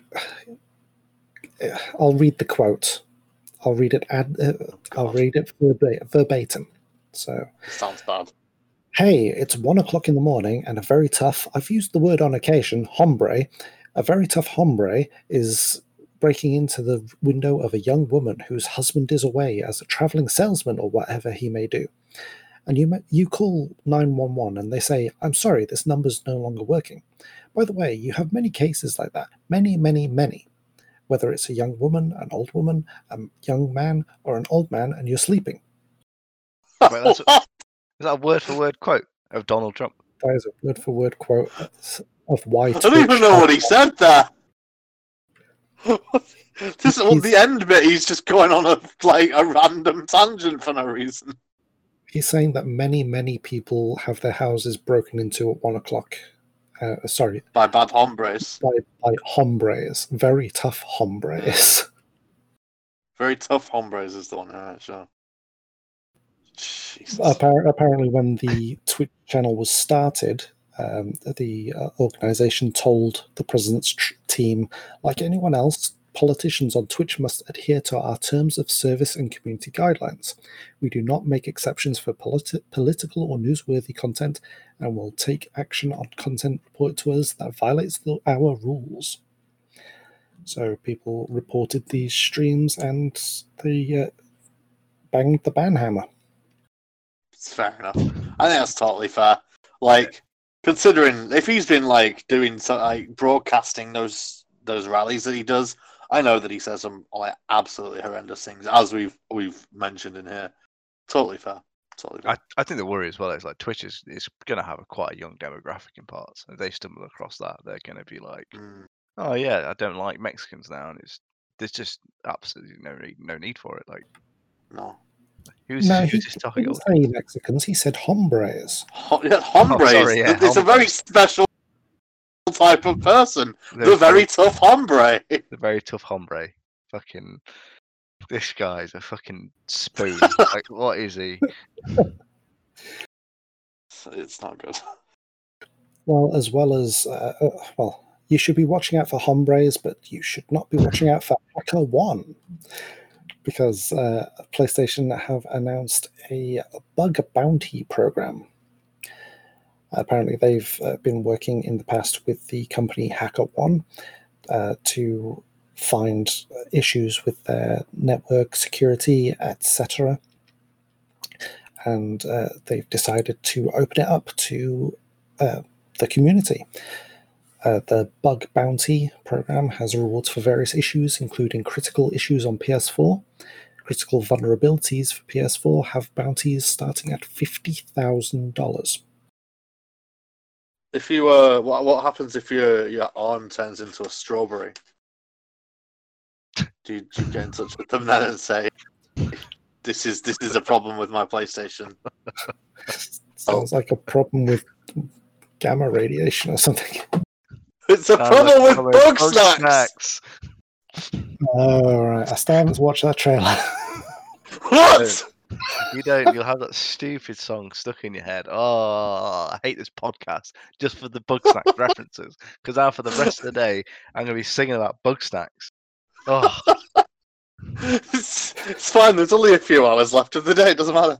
I'll read the quote. I'll read it. Ad, uh, I'll God. read it verba- verbatim. So, Sounds bad. hey, it's one o'clock in the morning, and a very tough. I've used the word on occasion, hombre. A very tough hombre is breaking into the window of a young woman whose husband is away as a traveling salesman or whatever he may do. And you ma- you call nine one one, and they say, "I'm sorry, this number's no longer working." By the way, you have many cases like that. Many, many, many. Whether it's a young woman, an old woman, a young man, or an old man, and you're sleeping. Wait, that's- Is that a word-for-word quote of Donald Trump? That is a word-for-word quote of why I don't even Twitch know has- what he said there. This well, He's- the end bit. He's just going on a like a random tangent for no reason. He's saying that many, many people have their houses broken into at one o'clock. Uh, sorry, By bad hombres. by, by hombres, very tough hombres. Very tough hombres is the one. Alright, sure. Jesus. Appar- apparently, when the Twitch channel was started, um, the uh, organization told the president's tr- team, like anyone else, politicians on Twitch must adhere to our terms of service and community guidelines. We do not make exceptions for politi- political or newsworthy content, and will take action on content reported to us that violates the, our rules. So people reported these streams, and they uh, banged the ban hammer. It's fair enough. I think that's totally fair. Like, considering if he's been like doing so, like broadcasting those those rallies that he does, I know that he says some like absolutely horrendous things, as we've we've mentioned in here. Totally fair. Totally fair. I, I think the worry as well is like Twitch is, is going to have a quite a young demographic in parts. If they stumble across that, they're going to be like, Mm. oh yeah, I don't like Mexicans now, and it's there's just absolutely no need, no need for it. Like, No. who's No, who's he this talking didn't about? say Mexicans. He said hombres. Ho- yeah, hombres. sorry, yeah, it's a very hombres. special type of person. They're The very tough hombre. the very tough hombre. Fucking this guy's a fucking spoon. Like, what is he? It's not good. Well, as well as uh, uh, well, you should be watching out for hombres, but you should not be watching out for Hacker One, because uh, PlayStation have announced a bug bounty program. Apparently, they've uh, been working in the past with the company Hacker One uh, to find issues with their network security, et cetera. And uh, they've decided to open it up to uh, the community. Uh, the Bug Bounty program has rewards for various issues, including critical issues on P S four. Critical vulnerabilities for P S four have bounties starting at fifty thousand dollars. If you uh, what what happens if your your arm turns into a strawberry? Do you, do you get in touch with them then and say, "This is this is a problem with my PlayStation"? Sounds like a problem with gamma radiation or something. It's a Sounds problem like with bug bug snacks. snacks. All right, I still haven't watched that trailer. What? If you don't, you'll have that stupid song stuck in your head. Oh, I hate this podcast just for the Bugsnax references. Because now for the rest of the day, I'm going to be singing about Bugsnax. Oh, it's, it's fine. There's only a few hours left of the day. It doesn't matter.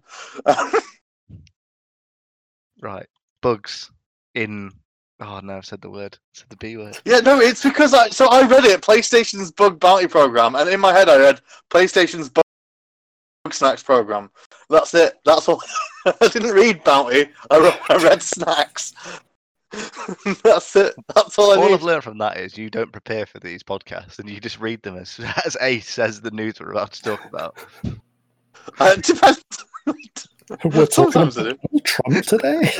right. Bugs in. Oh no, I've said the word. I said the B word. Yeah, no, it's because I. So I read it, PlayStation's Bug Bounty Program, and in my head I read PlayStation's Bug Snacks Program. That's it. That's all. I didn't read Bounty. I read, I read Snacks. That's it. That's all I All need. I've learned from that is you don't prepare for these podcasts and you just read them as as Ace says the news we're about to talk about. Uh, it depends. We're talking Sometimes I about do. Trump today.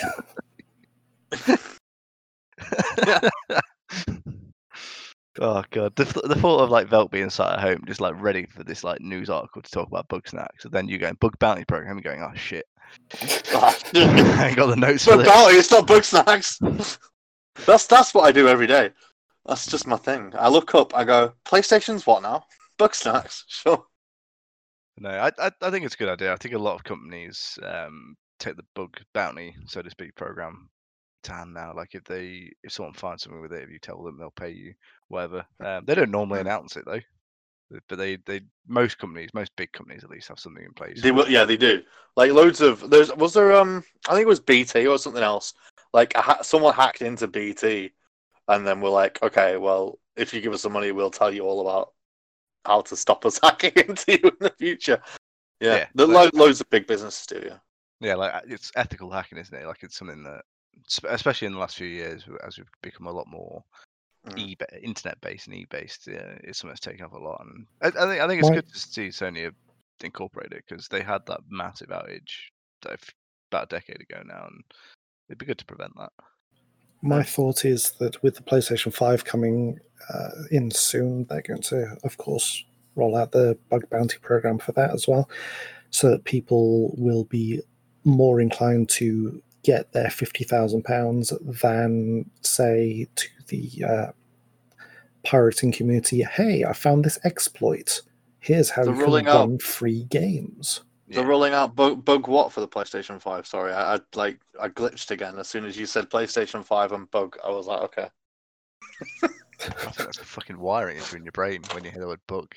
Oh god, the the thought of like Velt being sat at home, just like ready for this like news article to talk about Bugsnax, and then you going Bug Bounty Program, and going, oh shit, Ah, I ain't got the notes for Bug this. Bounty, it's not Bug Snacks. That's that's what I do every day. That's just my thing. I look up, I go, PlayStation's what now? Bug Snacks, sure. No, I, I I think it's a good idea. I think a lot of companies um take the Bug Bounty, so to speak, program to hand now. Like if they if someone finds something with it, if you tell them, they'll pay you whatever. Um, they don't normally Mm. announce it though, but they they most companies, most big companies at least, have something in place. They will, yeah, they do. Like loads of there's was there um I think it was B T or something else. Like a ha- someone hacked into B T, and then we're like, okay, well, if you give us the money, we'll tell you all about how to stop us hacking into you in the future. Yeah, Yeah, the like- lo- loads of big businesses do. Yeah, Yeah, like uh, it's ethical hacking, isn't it? Like it's something that, sp- especially in the last few years, as we've become a lot more Mm. e internet based and e based, yeah, it's something that's taken up a lot. And I, I think I think it's My- good to see Sony incorporate it because they had that massive outage that f- about a decade ago now, and it'd be good to prevent that. My thought is that with the PlayStation five coming uh, in soon, they're going to, of course, roll out the bug bounty program for that as well, so that people will be more inclined to get their fifty thousand pounds than, say, to the uh, pirating community, hey, I found this exploit. Here's how They're you can rolling out- run free games. they're Yeah. rolling out bug bug what for the PlayStation Five? Sorry, I, I like I glitched again as soon as you said PlayStation Five and bug. I was like, okay. I think that's a fucking wiring issue in your brain when you hear the word bug.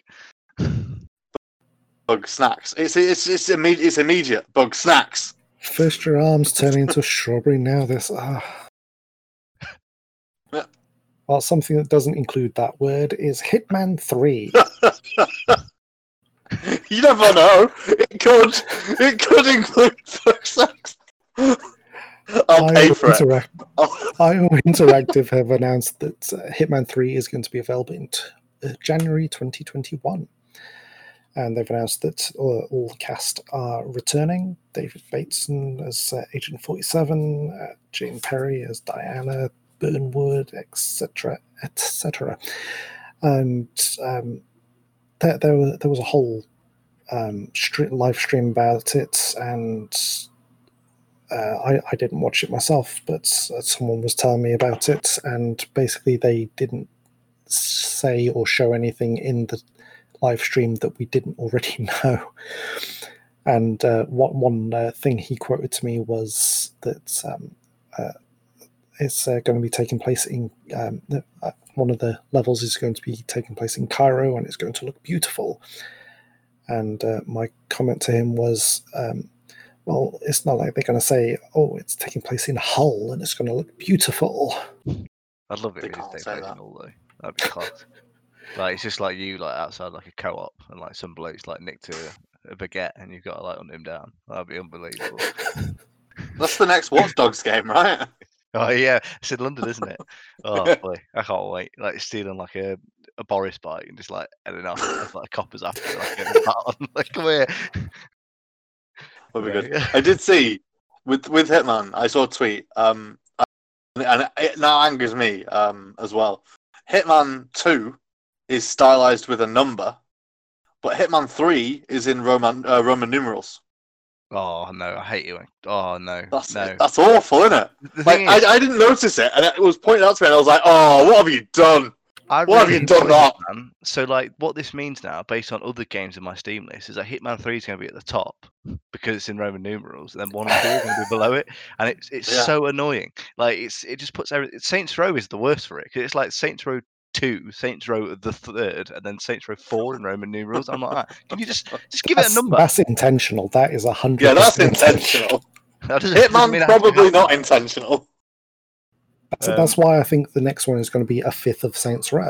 Bug snacks. It's it's it's immediate. It's immediate. Bug snacks. First your arms turn into strawberry, now this. Ah. Yeah. Well, something that doesn't include that word is Hitman three. You never know. It could. It could include bug snacks. I'll pay IO for it. Interact- I'll- I O Interactive have announced that uh, Hitman three is going to be available in t- uh, January twenty twenty-one. And they've announced that all, all the cast are returning. David Bateson as uh, Agent forty-seven, uh, Jane Perry as Diana, Burnwood, et cetera, et cetera. And um, there, there, was, there was a whole um, stre- live stream about it, and uh, I, I didn't watch it myself, but uh, someone was telling me about it, and basically they didn't say or show anything in the live stream that we didn't already know. And uh, what, one uh, thing he quoted to me was that um, uh, it's uh, going to be taking place in um, the, uh, one of the levels is going to be taking place in Cairo, and it's going to look beautiful. And uh, my comment to him was, um, well, it's not like they're going to say, oh, it's taking place in Hull and it's going to look beautiful. I'd love it They if it can't was say take place that. in all though. That'd be class. Like it's just like you like outside like a co-op and like some blokes like nicked a, a baguette and you've got to like hunt him down. That'd be unbelievable. That's the next Watch Dogs game, right? Oh yeah, it's in London, isn't it? Oh boy, I can't wait. Like stealing like a, a Boris bike and just like heading off as like coppers after like getting a bat on. Like come here. Would be Right. good. I did see with with Hitman. I saw a tweet. Um, and it now angers me. Um, as well. Hitman Two is stylized with a number, but Hitman Three is in Roman uh, Roman numerals. Oh no, I hate you. Oh no, That's no. that's awful, isn't it? The Like thing I, is, I didn't notice it, and it was pointed out to me, and I was like, "Oh, what have you done?" I Why have you done enjoy that? Hitman. So, like, what this means now, based on other games in my Steam list, is that Hitman three is going to be at the top because it's in Roman numerals, and then one and two are going to be below it, and it's it's Yeah. so annoying. Like, it's it just puts everything. Saints Row is the worst for it because it's like Saints Row two, Saints Row the third, and then Saints Row four in Roman numerals. I'm like, ah, can you just just give it a That's, number? that's intentional. That is a hundred. Yeah, that's percent intentional. That doesn't- doesn't Hitman's mean it has to probably not happen. intentional. That's, Um, that's why I think the next one is going to be a fifth of Saints Row.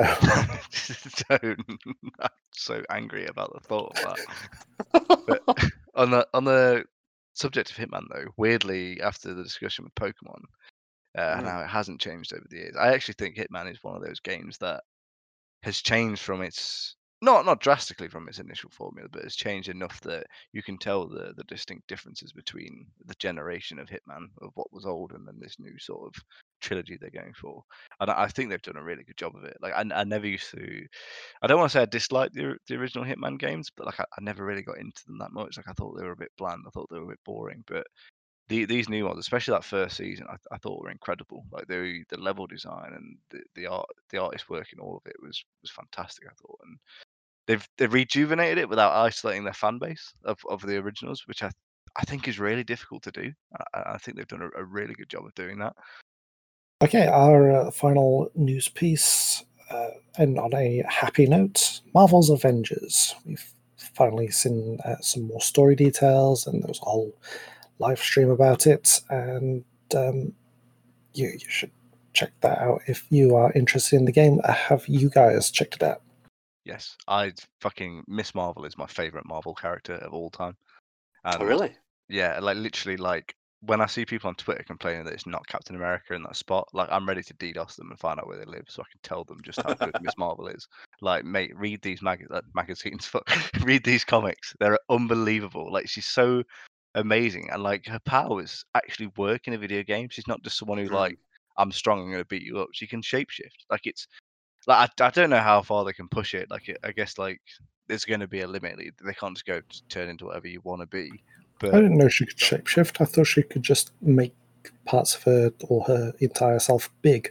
Don't. I'm so angry about the thought of that. But on the on the subject of Hitman, though, weirdly, after the discussion with Pokemon, uh, Mm. now it hasn't changed over the years. I actually think Hitman is one of those games that has changed from its not not drastically from its initial formula, but has changed enough that you can tell the the distinct differences between the generation of Hitman of what was old and then this new sort of trilogy they're going for. And I I think they've done a really good job of it. Like I, I never used to. I don't want to say I disliked the the original Hitman games, but like I, I never really got into them that much. Like I thought they were a bit bland. I thought they were a bit boring. But the, these new ones, especially that first season, I, I thought were incredible. Like the the level design and the, the art, the artist work in all of it was was fantastic. I thought, and they've they've rejuvenated it without isolating their fan base of, of the originals, which I I think is really difficult to do. I, I think they've done a, a really good job of doing that. Okay, our uh, final news piece, uh, and on a happy note, Marvel's Avengers. We've finally seen uh, some more story details, and there was a whole live stream about it, and um, you, you should check that out if you are interested in the game. Have you guys checked it out? Yes, I fucking Miss Marvel is my favorite Marvel character of all time. And Oh, really? yeah, like literally, like when I see people on Twitter complaining that it's not Captain America in that spot, like I'm ready to DDoS them and find out where they live so I can tell them just how good Miss Marvel is. Like, mate, read these mag- uh, magazines, read these comics. They're unbelievable. Like, she's so amazing, and like her powers actually work in a video game. She's not just someone who Mm. like, I'm strong, I'm gonna beat you up. She can shapeshift. Like it's like I, I don't know how far they can push it. Like it, I guess like there's going to be a limit. Like, they can't just go t- turn into whatever you want to be. I But didn't know she could shapeshift. I thought she could just make parts of her or her entire self big.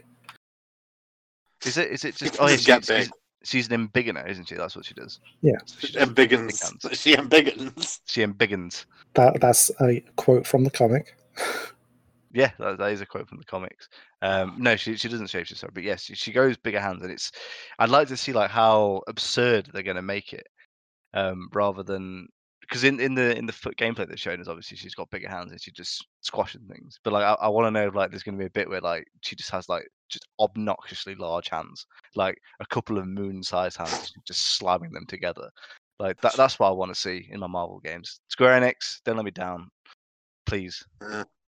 is it is it She just can oh yeah, just get she's, she's, big. she's an embiggener, isn't she? That's what she does. Yeah. So she does big Embiggens. hands. She embiggens. She embiggens. That that's a quote from the comic. Yeah, that, that is a quote from the comics. Um, no, she she doesn't shapeshift, sorry, but yes, she, she goes bigger hands, and it's. I'd like to see like how absurd they're going to make it, um, rather than because in, in the in the foot gameplay they've shown us, obviously she's got bigger hands and she's just squashing things. But like I, I want to know if like there's going to be a bit where like she just has like just obnoxiously large hands, like a couple of moon-sized hands, and she's just slamming them together. Like that that's what I want to see in my Marvel games. Square Enix, don't let me down, please. Yeah.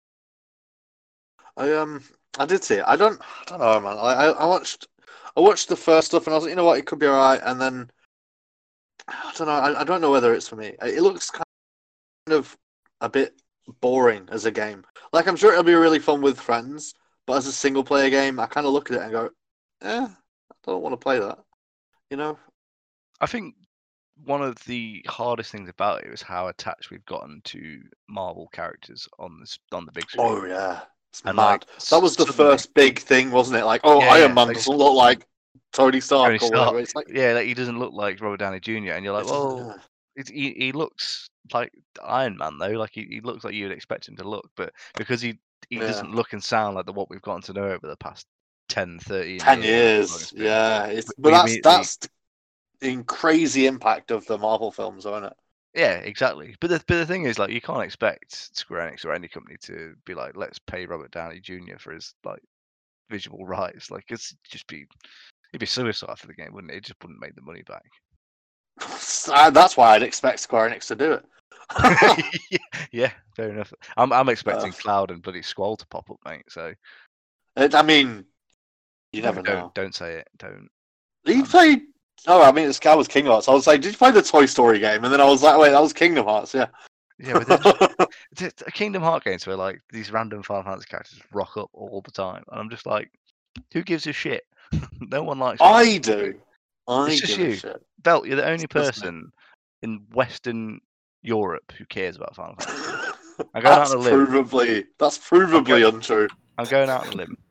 I um I did see it. I don't I don't know, man. I, I I watched I watched the first stuff and I was like, you know what, it could be alright. And then I don't know. I, I don't know whether it's for me. It looks kind of a bit boring as a game. Like I'm sure it'll be really fun with friends, but as a single player game, I kind of look at it and go, eh, I don't want to play that. You know? I think one of the hardest things about it is how attached we've gotten to Marvel characters on this on the big screen. Oh yeah, it's And, mad. like, That was the suddenly- first big thing, wasn't it? Like, oh, Yeah, Iron yeah, Man like- doesn't look like Tony Stark Tony or whatever. Stark. It's like, Yeah, like he doesn't look like Robert Downey Junior And you're like, it's just- well, it's, he he looks like Iron Man though. Like he, he looks like you'd expect him to look, but because he he Yeah. doesn't look and sound like the what we've gotten to know over the past ten, thirteen ten years. years. Yeah, it's, We- but we that's immediately- that's the crazy impact of the Marvel films, isn't it? Yeah, exactly. But the but the thing is, like, you can't expect Square Enix or any company to be like, let's pay Robert Downey Junior for his like visual rights. Like, it's just be it'd be suicide for the game, wouldn't it? It just wouldn't make the money back. Uh, That's why I'd expect Square Enix to do it. yeah, yeah, fair enough. I'm I'm expecting Uh, Cloud and bloody Squall to pop up, mate. So It- I mean, you no, never don't know. don't say it. Don't. Did you um, play? Oh, I mean, this guy was Kingdom Hearts. I was like, did you play the Toy Story game? And then I was like, wait, that was Kingdom Hearts. Yeah. Yeah, but there's- it's a Kingdom Hearts games where like these random Final Fantasy characters rock up all the time, and I'm just like, who gives a shit? No one likes. it. I do. I It's just give a you. shit. Belt, you're the only It's just me. person in Western Europe who cares about Final Fantasy. I'm going That's out on a limb. provably that's provably untrue. I'm going out on a limb.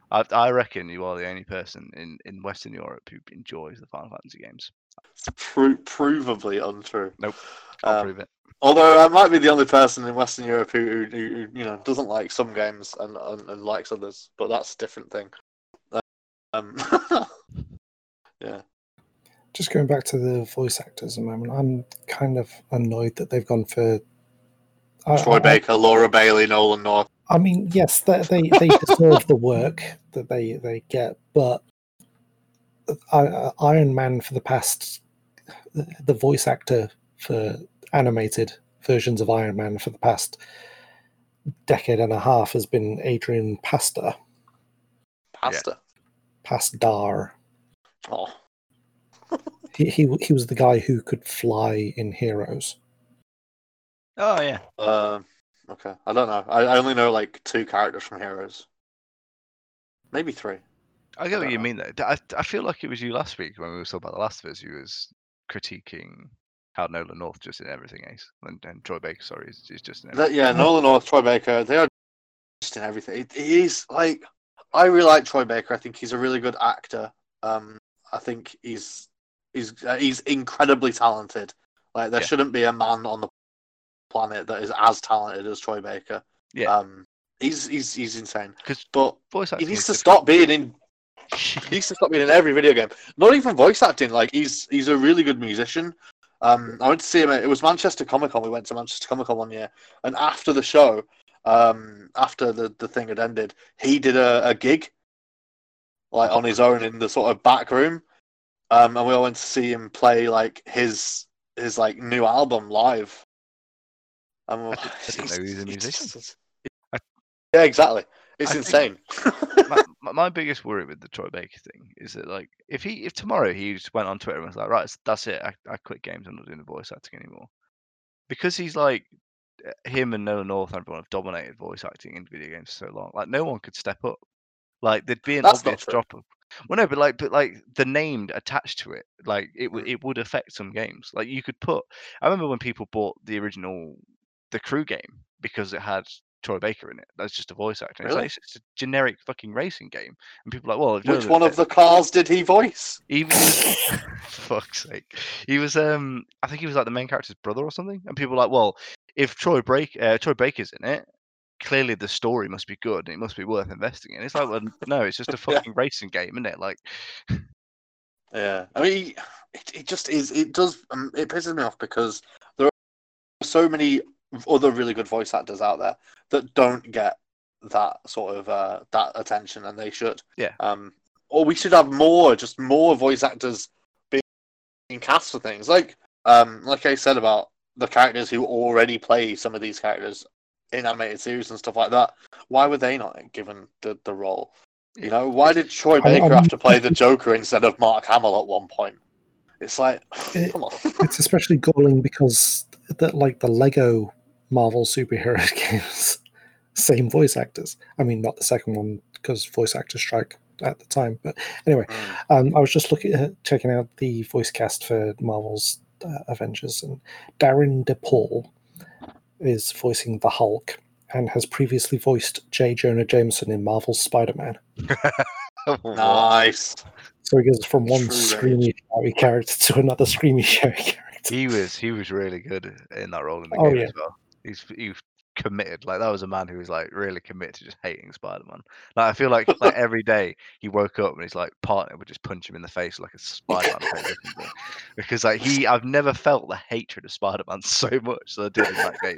I, I reckon you are the only person in, in Western Europe who enjoys the Final Fantasy games. It's pro- provably untrue. Nope, can't Um, prove it. Although I might be the only person in Western Europe who, who, who you know doesn't like some games and, and, and likes others, but that's a different thing. Um, yeah. Just going back to the voice actors a moment, I'm kind of annoyed that they've gone for I, Troy I, Baker, Laura Bailey, Nolan North. I mean, yes, they they, they deserve the work that they, they get, but I, Iron Man for the past, the voice actor for animated versions of Iron Man for the past decade and a half has been Adrian Pastor. Pasta. Pasdar. Oh. He, he he was the guy who could fly in Heroes. Oh yeah. Uh, okay, I don't know. I, I only know like two characters from Heroes. Maybe three. I get I what don't you know. mean though. I, I feel like it was you last week when we were talking about The Last of Us. You was critiquing how Nolan North just in everything, Ace, and, and Troy Baker, sorry, is, is just in That, everything. yeah, Nolan North, Troy Baker, they are just in everything. It, it is like I really like Troy Baker. I think he's a really good actor. Um, I think he's he's uh, he's incredibly talented. Like there Yeah. shouldn't be a man on the planet that is as talented as Troy Baker. Yeah. Um, he's he's he's insane. Because But voice he acting needs is to different. stop being in. He needs to stop being in every video game. Not even voice acting. Like he's he's a really good musician. Um, I went to see him. At, it was Manchester Comic Con. We went to Manchester Comic Con one year, and after the show, um, after the, the thing had ended, he did a, a gig, like on his own in the sort of back room, um, and we all went to see him play like his his like new album live. And we're I didn't- I didn't know he was a musician. it's- yeah, exactly. It's I insane. my, my, my biggest worry with the Troy Baker thing is that like if he if tomorrow he just went on Twitter and was like, right, that's it, I, I quit games, I'm not doing the voice acting anymore, because he's like him and Nolan North and everyone have dominated voice acting in video games for so long. Like no one could step up. Like there'd be an That's not obvious true. drop of. Well, no, but like, but like the name attached to it, like it would Mm. it would affect some games. Like you could put. I remember when people bought the original, the Crew game because it had Troy Baker in it. That's just a voice actor. It's Really? like it's just a generic fucking racing game, and people are like, well, if Which Nolan- one of the cars did he voice? He was, for fuck's sake. He was, um, I think he was like the main character's brother or something. And people were like, well, if Troy Break, uh, Troy Baker's in it, clearly the story must be good and it must be worth investing in. It's like, well, no, it's just a Yeah. fucking racing game, isn't it? Like, Yeah, I mean, it, it just is. It does. Um, it pisses me off because there are so many other really good voice actors out there that don't get that sort of uh, that attention, and they should. Yeah. Um, or we should have more, just more voice actors being cast for things. Like, um, like I said about the characters who already play some of these characters in animated series and stuff like that. Why were they not given the, the role? You know, why did Troy Baker I'm- have to play the Joker instead of Mark Hamill at one point? It's like, It- come on. It's especially galling because that like the Lego Marvel superhero games, same voice actors. I mean, not the second one because voice actor strike at the time. But anyway, Mm. um, I was just looking at checking out the voice cast for Marvel's uh, Avengers, and Darren DePaul is voicing the Hulk and has previously voiced J. Jonah Jameson in Marvel's Spider-Man. Nice. So he goes from one True screamy, shouty character to another screamy, shouty character. he was, he was really good in that role in the Oh, game yeah. as well. He's, he was committed. Like that was a man who was like really committed to just hating Spider-Man. Like I feel like like every day he woke up and his like partner would just punch him in the face like a Spider-Man face or something. Because like he, I've never felt the hatred of Spider-Man so much as I did in that game.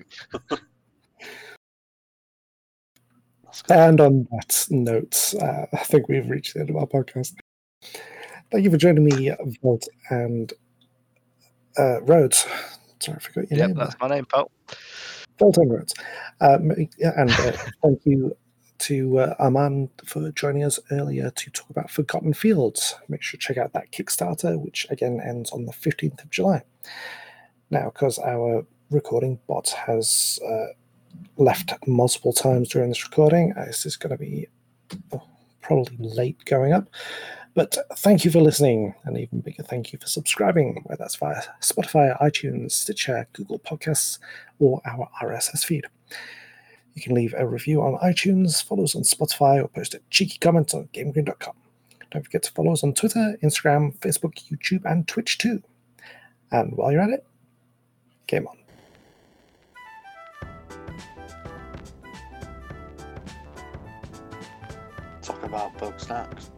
And on that note, uh, I think we've reached the end of our podcast. Thank you for joining me, Volt and uh, Rhodes. Sorry, I forgot your Yep, name. that's my name, pal. Volt and Rhodes. Um, yeah, and uh, thank you to uh, Armand for joining us earlier to talk about Forgotten Fields. Make sure to check out that Kickstarter, which again ends on the fifteenth of July. Now, because our recording bot has uh, left multiple times during this recording, uh, this is going to be oh, probably late going up. But thank you for listening, and even bigger thank you for subscribing, whether that's via Spotify, iTunes, Stitcher, Google Podcasts, or our R S S feed. You can leave a review on iTunes, follow us on Spotify, or post a cheeky comment on GameGreen dot com. Don't forget to follow us on Twitter, Instagram, Facebook, YouTube, and Twitch too. And while you're at it, game on. Talk about Bugsnax.